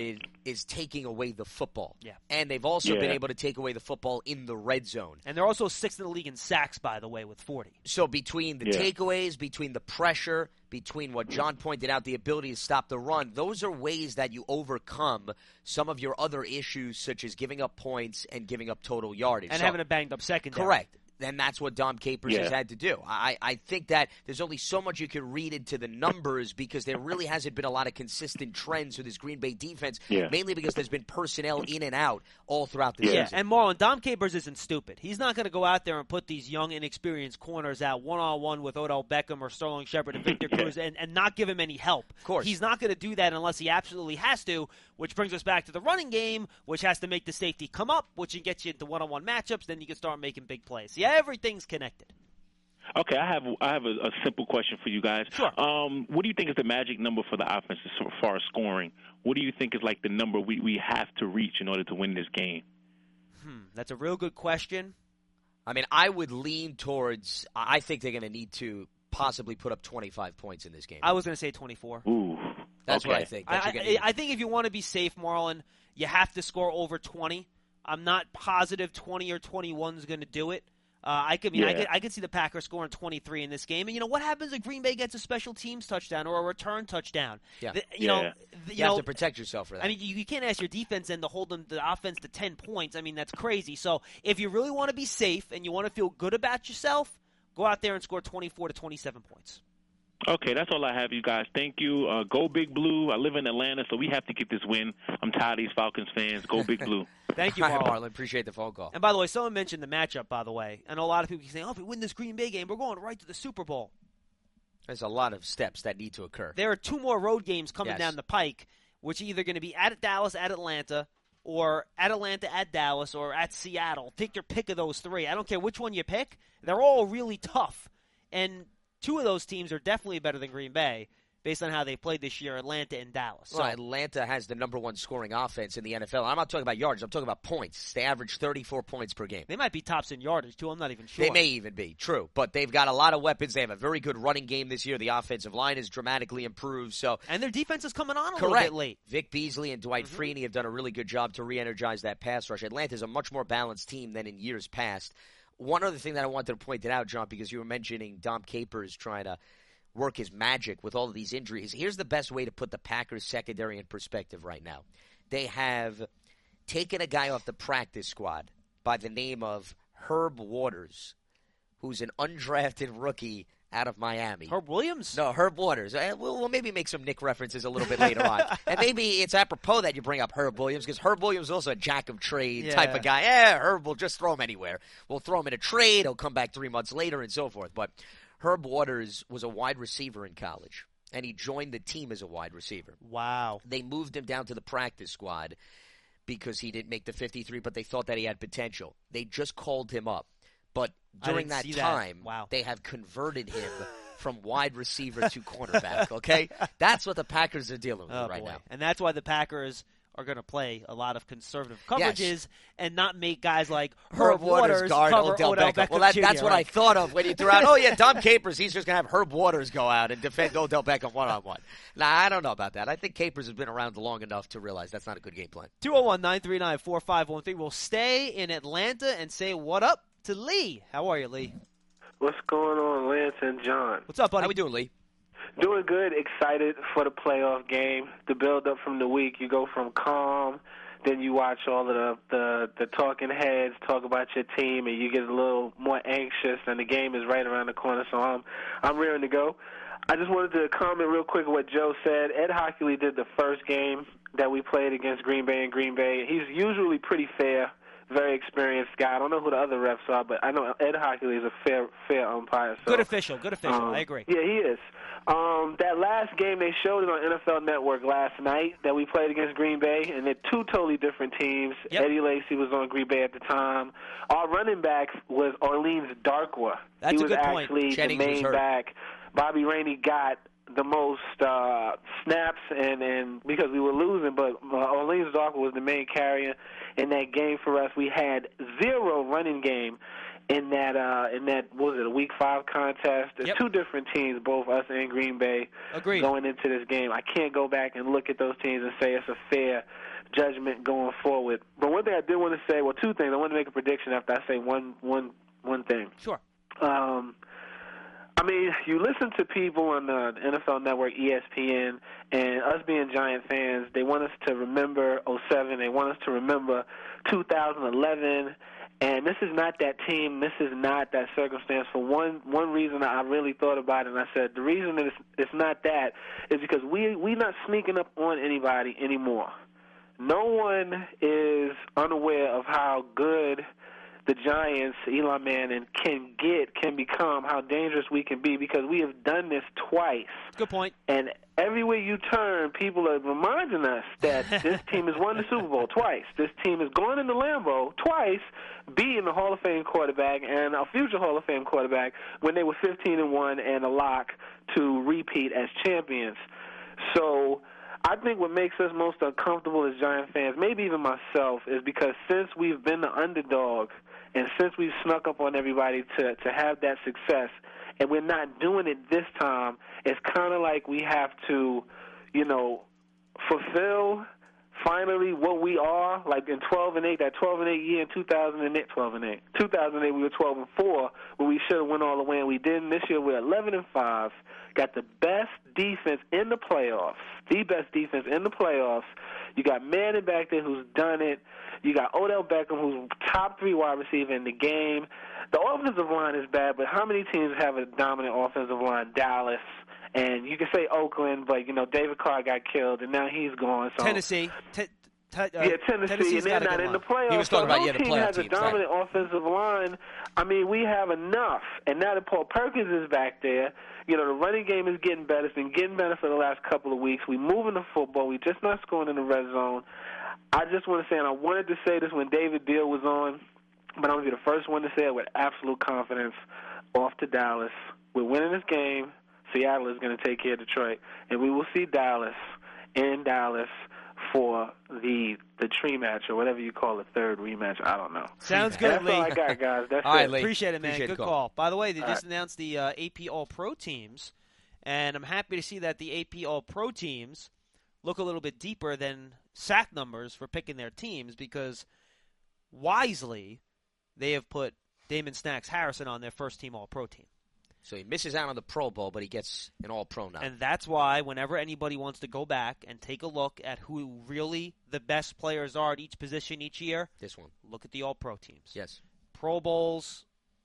is taking away the football. Yeah. And they've also Yeah. been able to take away the football in the red zone. And they're also sixth in the league in sacks, by the way, with forty. So between the Yeah. takeaways, between the pressure, between what John pointed out, the ability to stop the run, those are ways that you overcome some of your other issues, such as giving up points and giving up total yardage. And So- having a banged-up secondary. Correct. And that's what Dom Capers Yeah. has had to do. I, I think that there's only so much you can read into the numbers because there really hasn't been a lot of consistent trends with this Green Bay defense, Yeah. mainly because there's been personnel in and out all throughout the Yeah, season. and Marlon, Dom Capers isn't stupid. He's not going to go out there and put these young, inexperienced corners out one-on-one with Odell Beckham or Sterling Shepard and Victor Cruz and, and not give him any help. Of course. He's not going to do that unless he absolutely has to, which brings us back to the running game, which has to make the safety come up, which can get you into one-on-one matchups. Then you can start making big plays. Yeah, everything's connected. Okay, I have I have a, a simple question for you guys. Sure. Um, what do you think is the magic number for the offense as far as scoring? What do you think is like the number we, we have to reach in order to win this game? Hmm, that's a real good question. I mean, I would lean towards – I think they're going to need to possibly put up twenty-five points in this game. I was going to say twenty-four. Ooh, That's okay. what I think. That I, you're gonna I, need. I think if you want to be safe, Marlon, you have to score over twenty. I'm not positive twenty or twenty-one is going to do it. Uh, I could, I mean, I Yeah. could, I could see the Packers scoring twenty-three in this game. And you know what happens if Green Bay gets a special teams touchdown or a return touchdown? Yeah. The- you Yeah. know, the- you you have know, to protect yourself for that. I mean, you, you can't ask your defense then to hold them the offense to ten points. I mean, that's crazy. So if you really want to be safe and you want to feel good about yourself, go out there and score twenty-four to twenty-seven points. Okay, that's all I have, you guys. Thank you. Uh, go Big Blue. I live in Atlanta, so we have to get this win. I'm tired of these Falcons fans. Go Big Blue. Thank you, All right, Marlon. Marlon. Appreciate the phone call. And by the way, someone mentioned the matchup, by the way. I know a lot of people keep saying, oh, if we win this Green Bay game, we're going right to the Super Bowl. There's a lot of steps that need to occur. There are two more road games coming Yes. down the pike, which are either going to be at Dallas, at Atlanta, or at Atlanta, at Dallas, or at Seattle. Take your pick of those three. I don't care which one you pick. They're all really tough. And two of those teams are definitely better than Green Bay based on how they played this year, Atlanta and Dallas. So, Well, Atlanta has the number one scoring offense in the N F L. I'm not talking about yards. I'm talking about points. They average thirty-four points per game. they might be tops in yardage, too. I'm not even sure. They may even be, true. But they've got a lot of weapons. They have a very good running game this year. The offensive line has dramatically improved. So, And their defense is coming on a little correct. bit late. Vic Beasley and Dwight Mm-hmm. Freeney have done a really good job to re-energize that pass rush. Atlanta is a much more balanced team than in years past. One other thing that I wanted to point it out, John, because you were mentioning Dom Capers trying to work his magic with all of these injuries. Here's the best way to put the Packers secondary in perspective right now. They have taken a guy off the practice squad by the name of Herb Waters, who's an undrafted rookie out of Miami. Herb Williams? No, Herb Waters. Uh, We'll, we'll maybe make some Nick references a little bit later on. And maybe it's apropos that you bring up Herb Williams, because Herb Williams is also a jack of trade Yeah. type of guy. Yeah, Herb, we'll just throw him anywhere. We'll throw him in a trade. He'll come back three months later and so forth. But Herb Waters was a wide receiver in college, and he joined the team as a wide receiver. Wow. They moved him down to the practice squad because he didn't make the fifty-three, but they thought that he had potential. They just called him up. But I during didn't that see that. time, Wow. they have converted him from wide receiver to cornerback, okay? That's what the Packers are dealing with Oh, right boy. now. And that's why the Packers are going to play a lot of conservative Yes. coverages and not make guys like Herb Herb, Waters guard cover Odell Odell Beckham. Beckham. Well, that, that's Junior, what right? I thought of when you threw out, oh, yeah, Dom Capers, he's just going to have Herb Waters go out and defend Odell Beckham one-on-one. Nah, I don't know about that. I think Capers has been around long enough to realize that's not a good game plan. two oh one, nine three nine, four five one three. We'll stay in Atlanta and say what up to Lee. How are you, Lee? What's going on, Lance and John? What's up, buddy? How we doing, Lee? Doing good, excited for the playoff game. The build up from the week, you go from calm, then you watch all of the, the the talking heads talk about your team, and you get a little more anxious, and the game is right around the corner, so I'm I'm ready to go. I just wanted to comment real quick on what Joe said. Ed Hockley did the first game that we played against Green Bay in Green Bay. He's usually pretty fair, very experienced guy. I don't know who the other refs are, but I know Ed Hockley is a fair fair umpire. So. Good official. Good official. Um, I agree. Yeah, he is. Um, that last game, they showed it on N F L Network last night that we played against Green Bay, and they're two totally different teams. Yep. Eddie Lacy was on Green Bay at the time. Our running back was Orleans Darkwa. That's he a was good point. actually Jennings the was main hurt. back. Bobby Rainey got the most uh, snaps, and, and because we were losing, but uh, Orleans Darkwa was the main carrier in that game for us. We had zero running game. in that uh, in that what was it a Week Five contest. There's Yep. two different teams, both us and Green Bay, Agreed. going into this game. I can't go back and look at those teams and say it's a fair judgment going forward. But one thing I did want to say, well, two things. I want to make a prediction after I say one one one thing. Sure. Um, I mean, you listen to people on the N F L Network, E S P N, and us being Giant fans, they want us to remember oh seven. They want us to remember two thousand eleven. And this is not that team. This is not that circumstance. For one one reason, I really thought about it, and I said the reason that it's, it's not that is because we we not sneaking up on anybody anymore. No one is unaware of how good the Giants, Eli Manning, can get, can become, how dangerous we can be, because we have done this twice. Good point. And everywhere you turn, people are reminding us that this team has won the Super Bowl twice. This team has gone into Lambeau twice, beating the Hall of Fame quarterback and a future Hall of Fame quarterback when they were fifteen and one and a lock to repeat as champions. So I think what makes us most uncomfortable as Giant fans, maybe even myself, is because since we've been the underdog and since we've snuck up on everybody to, to have that success, and we're not doing it this time, it's kind of like we have to, you know, fulfill finally what we are, like in twelve and eight, that twelve and eight year in two thousand eight, twelve and eight. two thousand eight we were twelve and four, where we should have went all the way, and we didn't. This year we're eleven and five, got the best defense in the playoffs, the best defense in the playoffs. You got Manning back there who's done it. You got Odell Beckham, who's top three wide receiver in the game. The offensive line is bad, but how many teams have a dominant offensive line? Dallas. And you can say Oakland, but, you know, David Carr got killed, and now he's gone. So. Tennessee. T- t- uh, yeah, Tennessee, Tennessee's and they're got a not good in the line. playoffs. He was talking so about, no yeah, the team playoff has a teams, dominant offensive line. I mean, we have enough. And now that Paul Perkins is back there, you know, the running game is getting better. It's been getting better for the last couple of weeks. We moving the football. We just not scoring in the red zone. I just want to say, and I wanted to say this when David Deal was on, but I'm going to be the first one to say it with absolute confidence. Off to Dallas. We're winning this game. Seattle is going to take care of Detroit, and we will see Dallas in Dallas for the the tree match or whatever you call it, third rematch. I don't know. Sounds good, That's Lee. all I got, guys. That's All right, it. Lee. Appreciate it, man. Appreciate Good the call. call. By the way, they All just right. announced the uh, A P All-Pro teams, and I'm happy to see that the A P All-Pro teams look a little bit deeper than sack numbers for picking their teams, because wisely they have put Damon Snacks Harrison on their first-team All-Pro team. So he misses out on the Pro Bowl, but he gets an All-Pro now. And that's why whenever anybody wants to go back and take a look at who really the best players are at each position each year, This one. look at the All-Pro teams. Yes. Pro Bowls,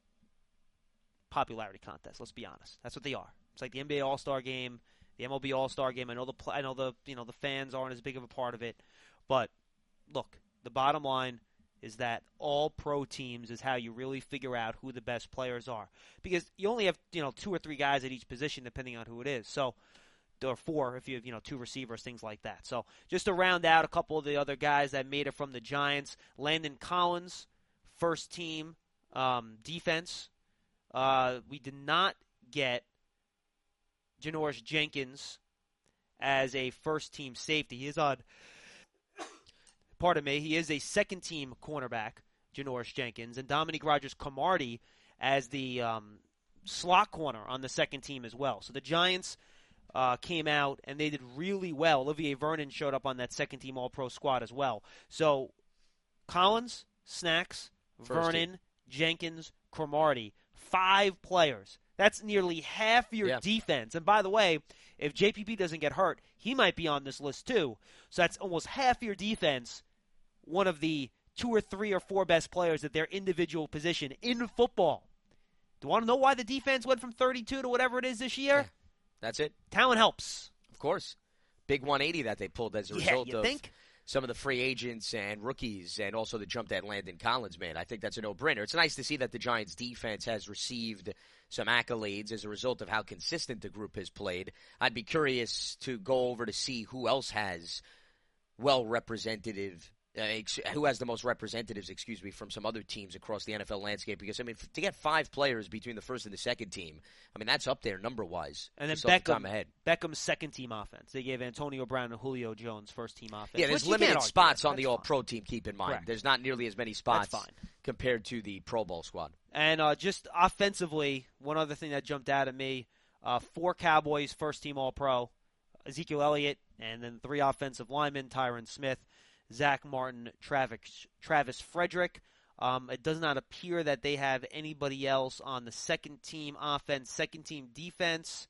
popularity contest. Let's be honest. That's what they are. It's like the N B A All-Star Game, the M L B All-Star Game. I know the pl- I know the you know the fans aren't as big of a part of it, but look, the bottom line is that All-Pro teams is how you really figure out who the best players are, because you only have you know two or three guys at each position depending on who it is. So, or four if you have you know two receivers, things like that. So, just to round out a couple of the other guys that made it from the Giants, Landon Collins, first team um, defense. Uh, we did not get Janoris Jenkins as a first-team safety. He is on, pardon me, he is a second-team cornerback, Janoris Jenkins, and Dominique Rodgers-Cromartie as the um, slot corner on the second team as well. So the Giants uh, came out, and they did really well. Olivier Vernon showed up on that second-team All-Pro squad as well. So Collins, Snacks, First Vernon, team. Jenkins, Cromartie, five players. That's nearly half your Yeah. defense. And by the way, if J P P doesn't get hurt, he might be on this list too. So that's almost half your defense, one of the two or three or four best players at their individual position in football. Do you want to know why the defense went from thirty-two to whatever it is this year? Yeah. That's it. Talent helps. Of course. Big one eighty that they pulled as a Yeah, result you of think? some of the free agents and rookies, and also the jump that Landon Collins made. I think that's a no-brainer. It's nice to see that the Giants' defense has received some accolades as a result of how consistent the group has played. I'd be curious to go over to see who else has well-representative, uh, ex- who has the most representatives, excuse me, from some other teams across the N F L landscape. Because, I mean, f- to get five players between the first and the second team, I mean, that's up there number-wise. And then just off the top Beckham, of my head. Beckham's second-team offense. They gave Antonio Brown and Julio Jones first-team offense. Yeah, there's which you can't limited argue spots with. on the That's All-Pro team, keep in mind. Correct. There's not nearly as many spots fine. compared to the Pro Bowl squad. And uh, just offensively, one other thing that jumped out at me, uh, four Cowboys first-team All-Pro, Ezekiel Elliott, and then three offensive linemen, Tyron Smith, Zach Martin, Travis, Travis Frederick. Um, it does not appear that they have anybody else on the second-team offense, second-team defense.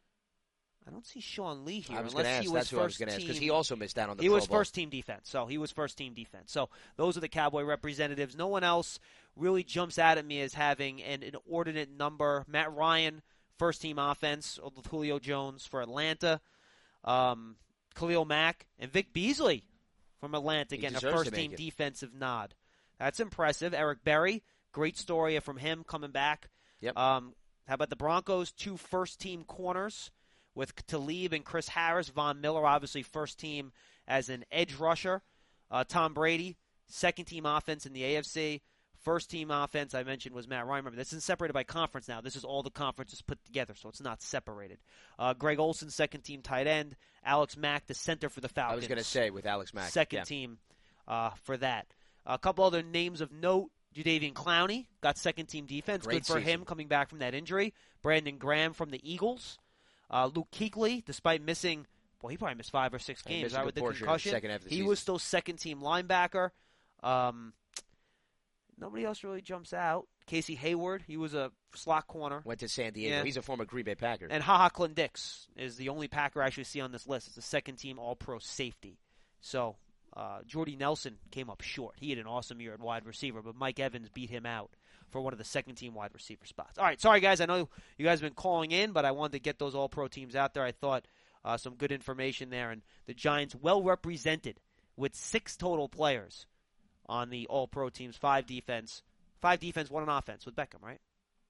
I don't see Sean Lee here. I was going to ask. That's who I was going to ask because he also missed out on the He Pro was Bowl. first-team defense, so he was first-team defense. So those are the Cowboy representatives. No one else really jumps out at me as having an inordinate number. Matt Ryan, first-team offense, with Julio Jones for Atlanta. Um, Khalil Mack and Vic Beasley from Atlanta He getting a deserves to first-team make it. defensive nod. That's impressive. Eric Berry, great story from him coming back. Yep. Um, how about the Broncos? Two first-team corners with Talib and Chris Harris. Von Miller, obviously first team as an edge rusher. Uh, Tom Brady, second-team offense in the A F C. First-team offense, I mentioned, was Matt Ryan. Remember, this isn't separated by conference now. This is all the conferences put together, so it's not separated. Uh, Greg Olson, second-team tight end. Alex Mack, the center for the Falcons. I was going to say with Alex Mack. Second yeah. team uh, for that. A couple other names of note. Jadeveon Clowney got second-team defense. Great Good for season. him coming back from that injury. Brandon Graham from the Eagles. Uh, Luke Kuechly, despite missing, well, he probably missed five or six He games missed a right, good with the portion of the concussion. second half of the he season. was still second-team linebacker. Um, nobody else really jumps out. Casey Hayward, he was a slot corner. Went to San Diego. Yeah. He's a former Green Bay Packer. And HaHa Clinton Dix is the only Packer I actually see on this list. It's a second-team All-Pro safety. So uh, Jordy Nelson came up short. He had an awesome year at wide receiver, but Mike Evans beat him out for one of the second-team wide receiver spots. All right, sorry, guys. I know you guys have been calling in, but I wanted to get those All-Pro teams out there. I thought uh, some good information there. And the Giants well represented with six total players on the All-Pro teams, five defense. Five defense, one on offense with Beckham, right?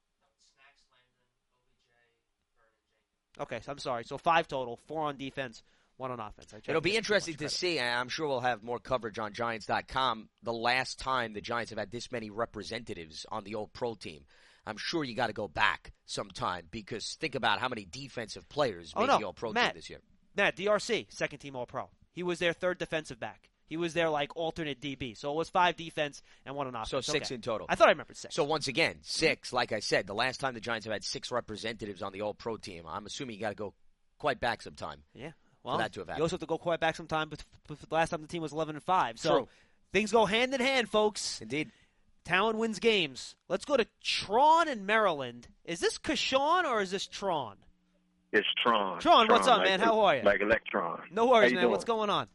Okay, so I'm sorry. So five total, four on defense, one on offense. I tried It'll to be give too interesting much to credit. see, and I'm sure we'll have more coverage on Giants dot com, the last time the Giants have had this many representatives on the old pro team. I'm sure you got to go back sometime because think about how many defensive players Oh, made no. the all pro Matt. team this year. Matt, D R C, second team All-Pro. He was their third defensive back. He was their, like, alternate D B. So it was five defense and one on offense. So six Okay. in total. I thought I remembered six. So once again, six, like I said, the last time the Giants have had six representatives on the all pro team, I'm assuming you got to go quite back sometime. yeah. Well, that to have you happened. also have to go quite back sometime, but but the last time the team was eleven and five. So True. things go hand in hand, folks. Indeed. Talon wins games. Let's go to Tron in Maryland. Is this Kashawn or is this Tron? It's Tron. Tron, what's up, like, man? How are you? Like Electron. No worries, How you man. doing? What's going on?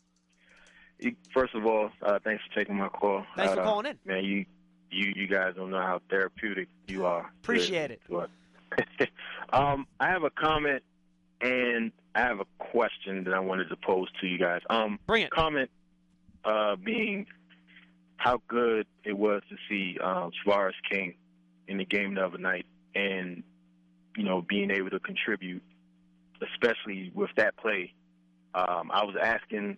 You, first of all, uh, thanks for taking my call. Thanks for Uh, calling in. Man, you, you, you guys don't know how therapeutic you are. Appreciate it. to us. um, I have a comment and I have a question that I wanted to pose to you guys. Um, Bring it. Comment uh, being how good it was to see um, Tavares King in the game the other night, and you know being able to contribute, especially with that play. Um, I was asking,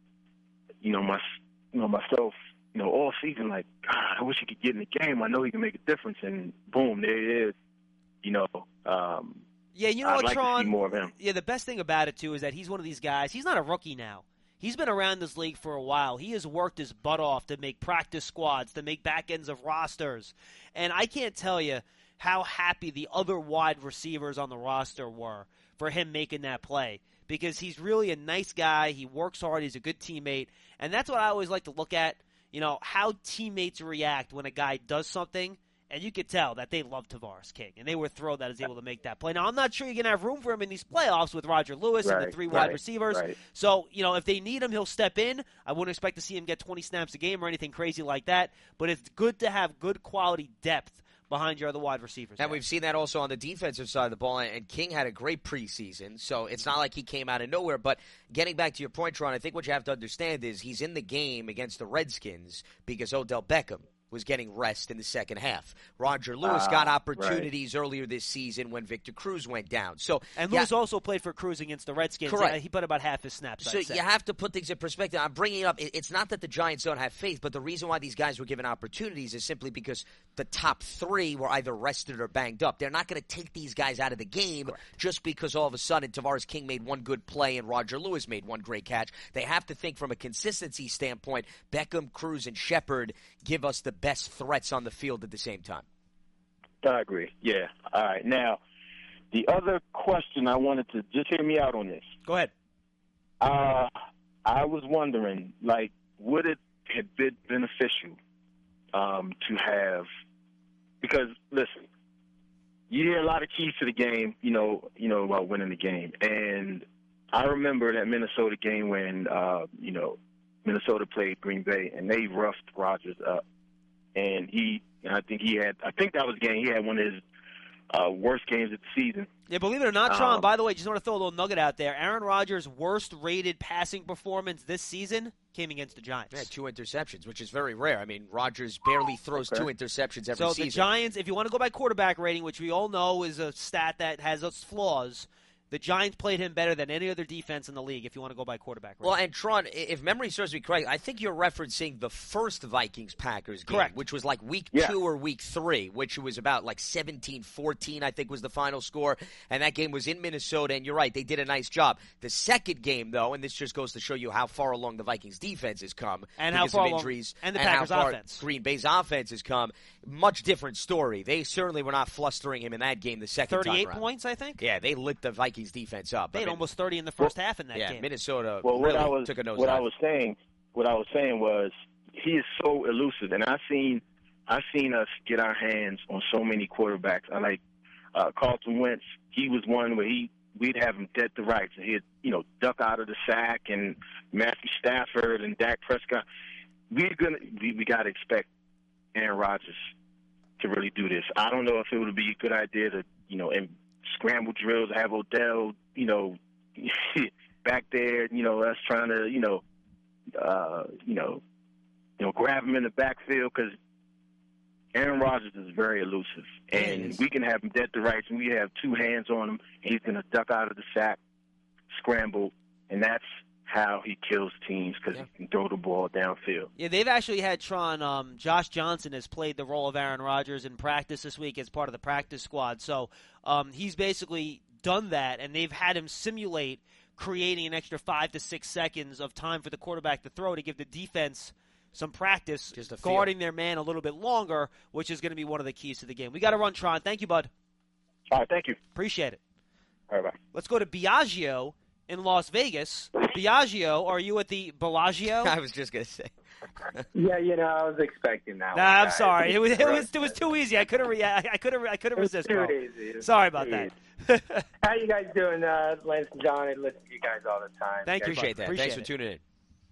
you know, my, you know, myself, you know, all season, like, God, I wish he could get in the game. I know he can make a difference, and boom, there it is. You know, um, Yeah, you know I'd what, like Tron? to see more of him. Yeah, the best thing about it, too, is that he's one of these guys. He's not a rookie now. He's been around this league for a while. He has worked his butt off to make practice squads, to make back ends of rosters. And I can't tell you how happy the other wide receivers on the roster were for him making that play. Because he's really a nice guy. He works hard. He's a good teammate. And that's what I always like to look at, you know, how teammates react when a guy does something. And you could tell that they love Tavares King, and they were thrilled that he was able to make that play. Now, I'm not sure you're going to have room for him in these playoffs with Roger Lewis and the Right, three wide right, receivers. right. So, you know, if they need him, he'll step in. I wouldn't expect to see him get twenty snaps a game or anything crazy like that. But it's good to have good quality depth behind your other wide receivers. And there. we've seen that also on the defensive side of the ball, and King had a great preseason, so it's not like he came out of nowhere. But getting back to your point, Tron, I think what you have to understand is he's in the game against the Redskins because Odell Beckham was getting rest in the second half. Roger Lewis Ah, got opportunities earlier this season when Victor Cruz went down. So And yeah, Lewis also played for Cruz against the Redskins. Correct. Uh, he put about half his snaps. So I'd say. you have to put things in perspective. I'm bringing it up. It- It's not that the Giants don't have faith, but the reason why these guys were given opportunities is simply because the top three were either rested or banged up. They're not going to take these guys out of the game just because all of a sudden Tavares King made one good play and Roger Lewis made one great catch. They have to think from a consistency standpoint. Beckham, Cruz, and Shepard give us the best threats on the field at the same time. I agree. Yeah. All right. Now, the other question I wanted to just hear me out on this. Go ahead. Uh, I was wondering, like, would it have been beneficial um, to have? Because listen, you hear a lot of keys to the game, you know, you know about winning the game, and I remember that Minnesota game when uh, you know Minnesota played Green Bay and they roughed Rodgers up, and he, I think he had, I think that was the game he had one of his uh, worst games of the season. Yeah, believe it or not, Sean, Um, by the way, just want to throw a little nugget out there. Aaron Rodgers' worst-rated passing performance this season came against the Giants. Yeah, two interceptions, which is very rare. I mean, Rodgers barely throws Okay. two interceptions every so season. the Giants, if you want to go by quarterback rating, which we all know is a stat that has its flaws, the Giants played him better than any other defense in the league, if you want to go by quarterback rating. Well, and Tron, if memory serves me correct, I think you're referencing the first Vikings-Packers game, Correct. which was like week Yeah. two or week three, which was about like seventeen fourteen, I think was the final score, and that game was in Minnesota, and you're right, they did a nice job. The second game, though, and this just goes to show you how far along the Vikings' defense has come, And how because far of along- injuries, and the how Packers' far offense. Green Bay's offense has come. Much different story. They certainly were not flustering him in that game the second time thirty-eight around. points, I think? Yeah, they lit the Vikings' defense up. They I had mean, almost thirty in the first half in that yeah, game. Minnesota Well, really what I was took a nosedive. what I was saying, what I was saying was he is so elusive, and I've seen I've seen us get our hands on so many quarterbacks. I like uh, Carlton Wentz. He was one where he we'd have him dead to rights, and he'd you know duck out of the sack, and Matthew Stafford and Dak Prescott. We're gonna we, we got to expect Aaron Rodgers to really do this. I don't know if it would be a good idea to you know and scramble drills, have Odell you know. back there, you know, us trying to, you know, uh, you know, you know, grab him in the backfield because Aaron Rodgers is very elusive, and we can have him dead to rights, and we have two hands on him, and he's going to duck out of the sack, scramble, and that's how he kills teams because Yeah. he can throw the ball downfield. Yeah, they've actually had Tron. Um, Josh Johnson has played the role of Aaron Rodgers in practice this week as part of the practice squad. So um, he's basically done that, and they've had him simulate creating an extra five to six seconds of time for the quarterback to throw to give the defense some practice Just a feel. guarding their man a little bit longer, which is going to be one of the keys to the game. We got to run, Tron. Thank you, bud. All right, thank you. Appreciate it. All right, bye. Let's go to Biagio in Las Vegas. Biagio, are you at the Bellagio? I was just going to say. Yeah, you know, I was expecting that. Nah, one, I'm guys. sorry. It was it was it was too easy. I couldn't re- I couldn't I couldn't It was resist, too bro. easy. It was Sorry too about that. easy. How you guys doing, uh, Lance and John? I listen to you guys all the time. Thank you, Appreciate bud. that. Appreciate Thanks for it. tuning in.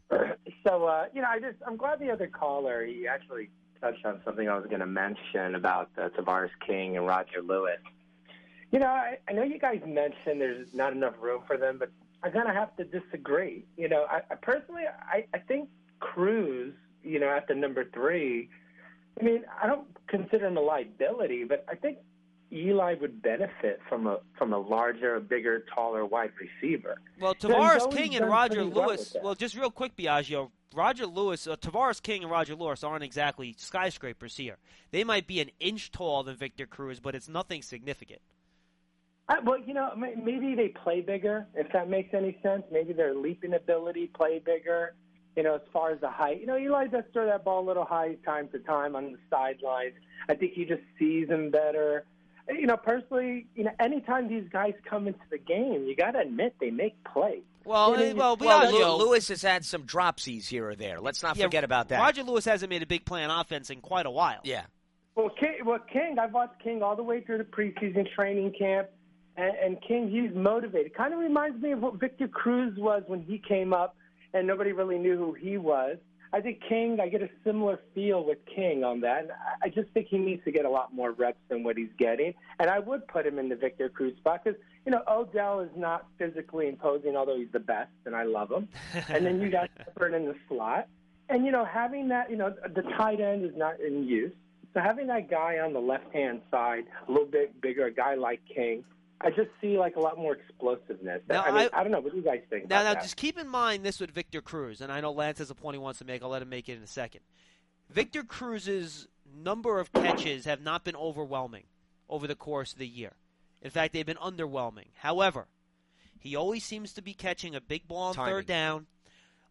So, uh, you know, I just I'm glad the other caller he actually touched on something I was going to mention about uh, Tavares King and Roger Lewis. You know, I, I know you guys mentioned there's not enough room for them, but I'm going to have to disagree. You know, I, I personally, I, I think Cruz, you know, at the number three, I mean, I don't consider him a liability, but I think Eli would benefit from a from a larger, bigger, taller wide receiver. Well, So he's Tavares always King and done Roger pretty well Lewis. with that. Well, just real quick, Biagio. Roger Lewis, uh, Tavares King and Roger Lewis aren't exactly skyscrapers here. They might be an inch taller than Victor Cruz, but it's nothing significant. Uh, well, you know, may- maybe they play bigger, if that makes any sense. Maybe their leaping ability play bigger, you know, as far as the height. You know, Eli does throw that ball a little high time to time on the sidelines. I think he just sees him better. You know, personally, you know, anytime these guys come into the game, you got to admit they make plays. Well, You know, eh, you- well, Well, Biagio. Lew- Lewis has had some dropsies here or there. Let's not yeah, forget about that. Roger Lewis hasn't made a big play on offense in quite a while. Yeah. Well, King, well, King, I've watched King all the way through the preseason training camp, and, and King, he's motivated. Kind of reminds me of what Victor Cruz was when he came up, and nobody really knew who he was. I think King, I get a similar feel with King on that. And I I just think he needs to get a lot more reps than what he's getting, and I would put him in the Victor Cruz spot because, you know, Odell is not physically imposing, although he's the best, and I love him. And then you got Shepard in the slot. And, you know, having that, you know, the tight end is not in use. So having that guy on the left-hand side, a little bit bigger, a guy like King, I just see, like, a lot more explosiveness. Now, I mean, I- I, don't know. What do you guys think Now, about now, that? just keep in mind this with Victor Cruz, and I know Lance has a point he wants to make. I'll let him make it in a second. Victor Cruz's number of catches have not been overwhelming over the course of the year. In fact, they've been underwhelming. However, he always seems to be catching a big ball on Timing. third down.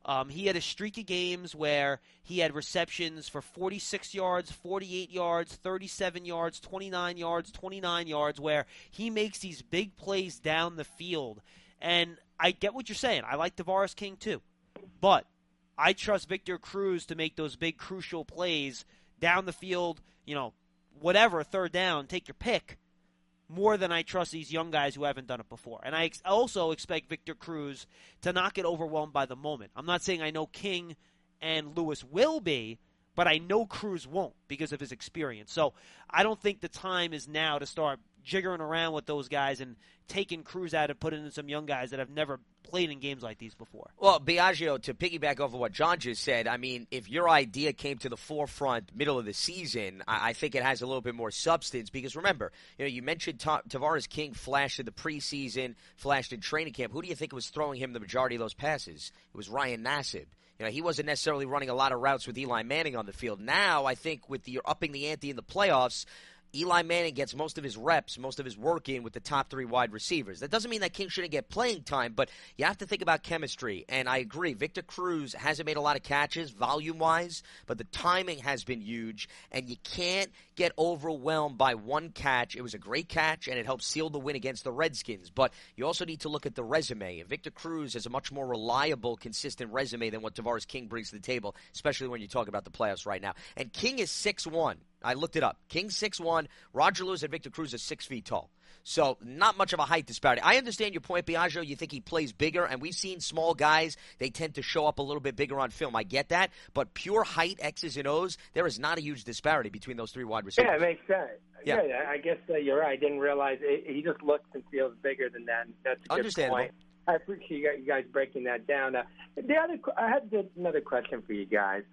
Um, he had a streak of games where he had receptions for forty-six yards, forty-eight yards, thirty-seven yards, twenty-nine yards, twenty-nine yards, where he makes these big plays down the field. And I get what you're saying. I like Tavares King too. But I trust Victor Cruz to make those big crucial plays down the field, you know, whatever, third down, take your pick, more than I trust these young guys who haven't done it before. And I ex- also expect Victor Cruz to not get overwhelmed by the moment. I'm not saying I know King and Lewis will be, but I know Cruz won't because of his experience. So I don't think the time is now to start jiggering around with those guys and taking Cruz out and putting in some young guys that have never played in games like these before. Well, Biagio, to piggyback off of what John just said, I mean, if your idea came to the forefront middle of the season, I, I think it has a little bit more substance because remember, you know, you mentioned Ta- Tavares King flashed in the preseason, flashed in training camp. Who do you think was throwing him the majority of those passes? It was Ryan Nassib. You know, he wasn't necessarily running a lot of routes with Eli Manning on the field. Now, I think with the upping the ante in the playoffs, Eli Manning gets most of his reps, most of his work in with the top three wide receivers. That doesn't mean that King shouldn't get playing time, but you have to think about chemistry. And I agree, Victor Cruz hasn't made a lot of catches volume-wise, but the timing has been huge, and you can't get overwhelmed by one catch. It was a great catch, and it helped seal the win against the Redskins. But you also need to look at the resume. And Victor Cruz has a much more reliable, consistent resume than what Tavares King brings to the table, especially when you talk about the playoffs right now. And King is six one. I looked it up. King six one, Roger Lewis and Victor Cruz are six feet tall. So not much of a height disparity. I understand your point, Biagio. You think he plays bigger, and we've seen small guys, they tend to show up a little bit bigger on film. I get that. But pure height, X's and O's, there is not a huge disparity between those three wide receivers. Yeah, it makes sense. Yeah, yeah I guess uh, you're right. I didn't realize it, he just looks and feels bigger than that. That's a good Understandable. point. I appreciate you guys breaking that down. Uh, the other, I had another question for you guys.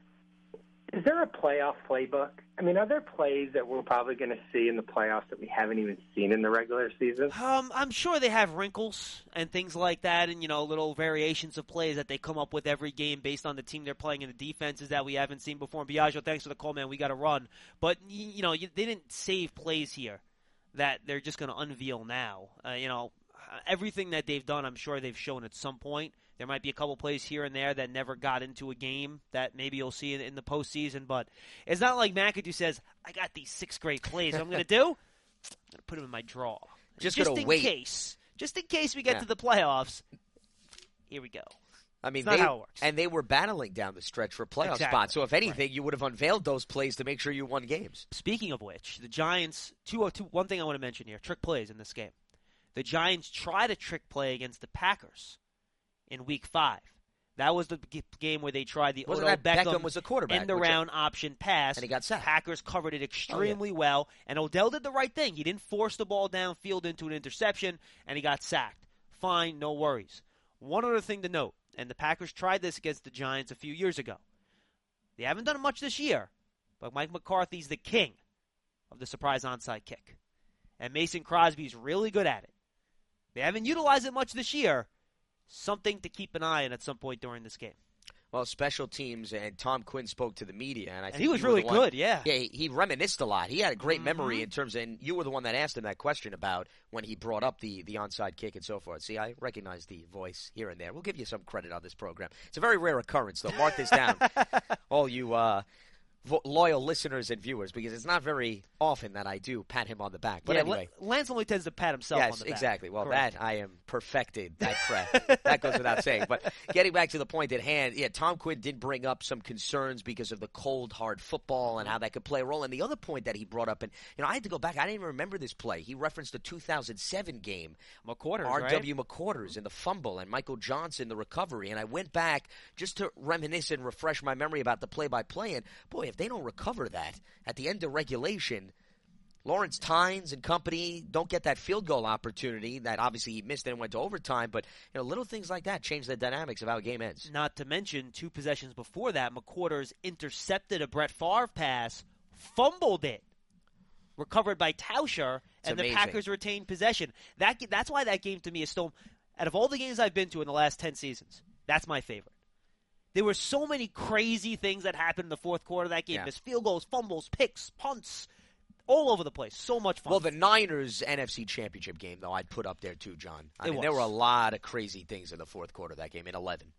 Is there a playoff playbook? I mean, are there plays that we're probably going to see in the playoffs that we haven't even seen in the regular season? Um, I'm sure they have wrinkles and things like that, and you know, little variations of plays that they come up with every game based on the team they're playing and the defenses that we haven't seen before. And Biagio, thanks for the call, man. We got to run, but you know, they didn't save plays here that they're just going to unveil now. Uh, you know, everything that they've done, I'm sure they've shown at some point. There might be a couple plays here and there that never got into a game that maybe you'll see in, in the postseason, but it's not like McAdoo says, I got these six great plays. What I'm going to do? I'm going to put them in my draw. Just, just gonna in wait. case. Just in case we get Yeah. to the playoffs. Here we go. I mean, That's they, not how it works. and they were battling down the stretch for a playoff Exactly. spot. So if anything, Right. you would have unveiled those plays to make sure you won games. Speaking of which, the Giants, two, two, one thing I want to mention here, trick plays in this game. The Giants tried a trick play against the Packers in week five. That was the g- game where they tried the Wasn't Odell that Beckham, Beckham was the quarterback, end around option pass. And he got sacked. Packers covered it extremely well, and Odell did the right thing. He didn't force the ball downfield into an interception, and he got sacked. Fine, no worries. One other thing to note, and the Packers tried this against the Giants a few years ago. They haven't done it much this year, but Mike McCarthy's the king of the surprise onside kick. And Mason Crosby's really good at it. They haven't utilized it much this year. Something to keep an eye on at some point during this game. Well, special teams, and Tom Quinn spoke to the media, and I And think he was you were really the one- good, yeah. Yeah, he, he reminisced a lot. He had a great Mhm. memory in terms of, and you were the one that asked him that question about when he brought up the, the onside kick and so forth. See, I recognize the voice here and there. We'll give you some credit on this program. It's a very rare occurrence, though. Mark this down, all you uh, vo- loyal listeners and viewers, because it's not very often that I do pat him on the back. But yeah, anyway. Lance only tends to pat himself Yes, on the back. exactly. Well, Correct. that I am perfected, that craft. That goes without saying. But getting back to the point at hand, yeah, Tom Quinn did bring up some concerns because of the cold, hard football and how that could play a role. And the other point that he brought up, and you know, I had to go back. I didn't even remember this play. He referenced the two thousand seven game, McQuarters, R W right? McQuarters and the fumble, and Michael Johnson, the recovery. And I went back just to reminisce and refresh my memory about the play-by-play. And boy, if they don't recover that at the end of regulation, Lawrence Tynes and company don't get that field goal opportunity that obviously he missed and went to overtime. But you know, little things like that change the dynamics of how a game ends. Not to mention, two possessions before that, McQuarters intercepted a Brett Favre pass, fumbled it, recovered by Tauscher, and amazing. the Packers retained possession. That That's why that game to me is still, out of all the games I've been to in the last ten seasons, that's my favorite. There were so many crazy things that happened in the fourth quarter of that game. Yeah. Missed field goals, fumbles, picks, punts, all over the place. So much fun. Well, the Niners N F C Championship game, though, I'd put up there too, John. I It mean, there was. were a lot of crazy things in the fourth quarter of that game in eleven.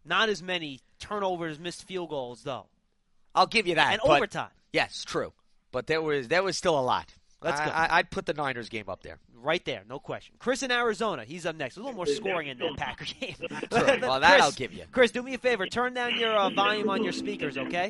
Not as many turnovers, missed field goals, though. I'll give you that. And but, overtime. Yes, true. But there was there was still a lot. Let's I, go. I, I'd put the Niners game up there. Right there, no question. Chris in Arizona, he's up next. A little more scoring in that Packer game. True. Well, that Chris, I'll give you. Chris, do me a favor. Turn down your uh, volume on your speakers, okay?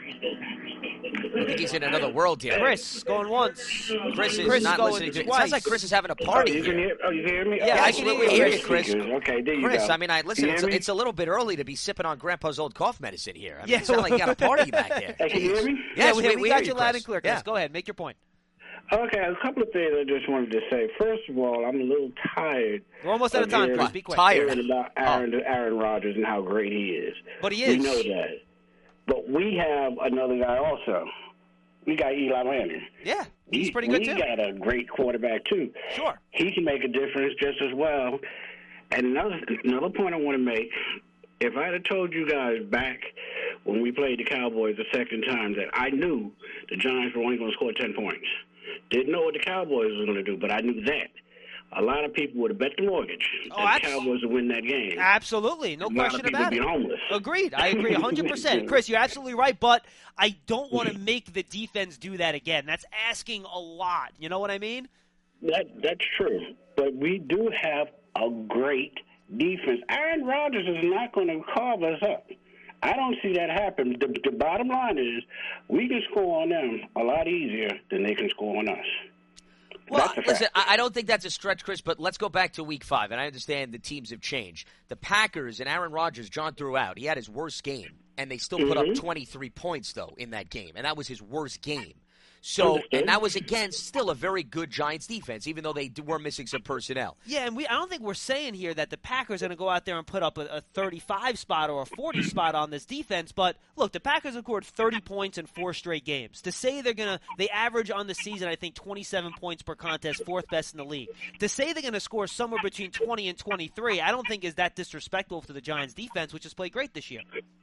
I think he's in another world here. Chris, going once. Chris is Chris not going listening to it. twice. Sounds like Chris is having a party oh, you can here. hear, oh, you can hear me? Yeah, oh, I can hear absolutely you, hear you, Chris. Okay, there you Chris, go. I mean, I listen. You It's, hear me? it's a little bit early to be sipping on Grandpa's old cough medicine here. I mean, Yeah. you sound like you got a party back there. Hey, can you hear me? Yes, yeah, we, we, we we got hear you you, loud Chris. and clear, Chris. Yeah. Go ahead, make your point. Okay, a couple of things I just wanted to say. First of all, I'm a little tired. We're almost out of time, hearing- Chris. Be quick. Tired. hearing about Aaron, Aaron Rodgers and how great he is. But he We is. know that. But we have another guy also. We got Eli Manning. Yeah, he's We- pretty good, we too. got a great quarterback, too. Sure. He can make a difference just as well. And another another point I want to make, if I had told you guys back when we played the Cowboys the second time that I knew the Giants were only going to score ten points, didn't know what the Cowboys was going to do, but I knew that. A lot of people would have bet the mortgage Oh, that abs- the Cowboys would win that game. Absolutely, no a lot question of people about would it. be homeless. Agreed. I agree one hundred percent. Chris, you're absolutely right, but I don't want to make the defense do that again. That's asking a lot. You know what I mean? That That's true. But we do have a great defense. Aaron Rodgers is not going to carve us up. I don't see that happen. The, the bottom line is we can score on them a lot easier than they can score on us. Well, That's a fact. listen, I I don't think that's a stretch, Chris, but let's go back to week five, and I understand the teams have changed. The Packers and Aaron Rodgers, John threw out. He had his worst game, and they still put up Mhm. twenty-three points, though, in that game, and that was his worst game. So, Understood. and that was against still a very good Giants defense, even though they d- were missing some personnel. Yeah, and we I don't think we're saying here that the Packers are going to go out there and put up a, a thirty-five spot or a forty spot on this defense. But look, the Packers have scored thirty points in four straight games. To say they're going to, they average on the season, I think, twenty-seven points per contest, fourth best in the league. To say they're going to score somewhere between twenty and twenty-three, I don't think is that disrespectful to the Giants defense, which has played great this year.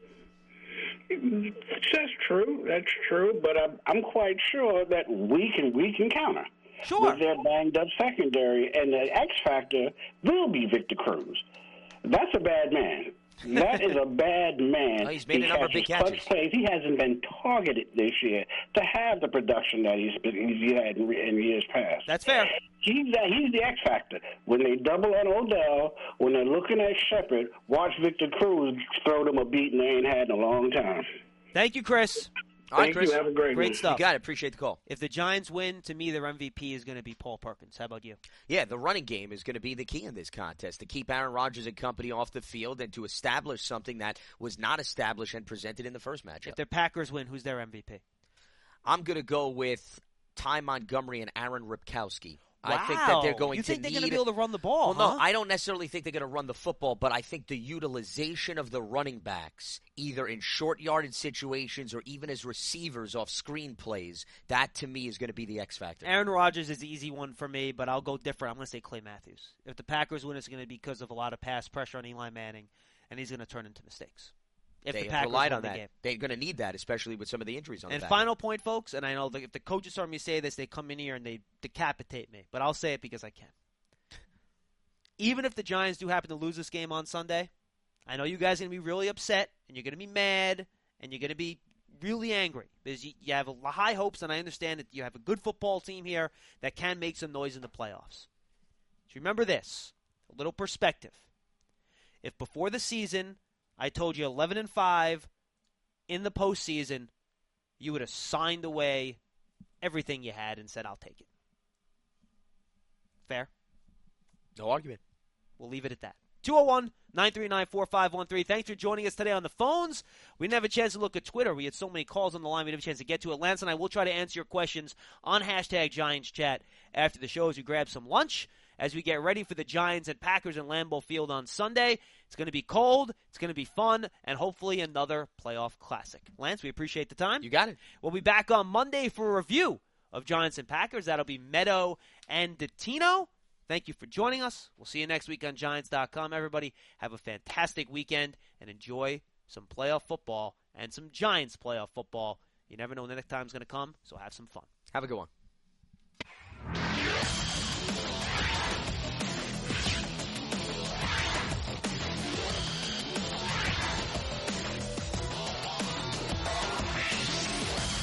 That's true. That's true. But I'm, I'm quite sure that we can we can counter. Sure. With their banged up secondary, and the X factor will be Victor Cruz. That's a bad man. That is a bad man. Well, he's made a number of big clutch catches. Plays. He hasn't been targeted this year to have the production that he's been he's had in, in years past. That's fair. He's the, he's the X factor. When they double on Odell, when they're looking at Shepard, watch Victor Cruz throw them a beating they ain't had in a long time. Thank you, Chris. All right, Thank Chris. you. Have a great, Great one. stuff. You got it. Appreciate the call. If the Giants win, to me, their M V P is going to be Paul Perkins. How about you? Yeah, the running game is going to be the key in this contest to keep Aaron Rodgers and company off the field and to establish something that was not established and presented in the first matchup. If the Packers win, who's their M V P? I'm going to go with Ty Montgomery and Aaron Ripkowski. Wow. I think that they're going you to think they're need going to be able to run the ball, Well, huh? no, I don't necessarily think they're going to run the football, but I think the utilization of the running backs, either in short yardage situations or even as receivers off screen plays, that to me is going to be the X factor. Aaron Rodgers is the easy one for me, but I'll go different. I'm going to say Clay Matthews. If the Packers win, it's going to be because of a lot of pass pressure on Eli Manning, and he's going to turn into mistakes. If they the have Packers relied win on the that. game. They're going to need that, especially with some of the injuries on And the back. final point, folks, and I know that if the coaches saw me say this, they come in here and they decapitate me, but I'll say it because I can. Even if the Giants do happen to lose this game on Sunday, I know you guys are going to be really upset, and you're going to be mad, and you're going to be really angry because you, you have a, high hopes, and I understand that you have a good football team here that can make some noise in the playoffs. So remember this, a little perspective. If before the season I told you eleven and five in the postseason, you would have signed away everything you had and said, I'll take it. Fair? No argument. We'll leave it at that. two oh one, nine three nine, four five one three. Thanks for joining us today on the phones. We didn't have a chance to look at Twitter. We had so many calls on the line, we didn't have a chance to get to it. Lance and I will try to answer your questions on hashtag Giants Chat after the show as we grab some lunch, as we get ready for the Giants and Packers in Lambeau Field on Sunday. It's going to be cold, it's going to be fun, and hopefully another playoff classic. Lance, we appreciate the time. You got it. We'll be back on Monday for a review of Giants and Packers. That'll be Meadow and Dottino. Thank you for joining us. We'll see you next week on Giants dot com. Everybody, have a fantastic weekend and enjoy some playoff football and some Giants playoff football. You never know when the next time's going to come, so have some fun. Have a good one.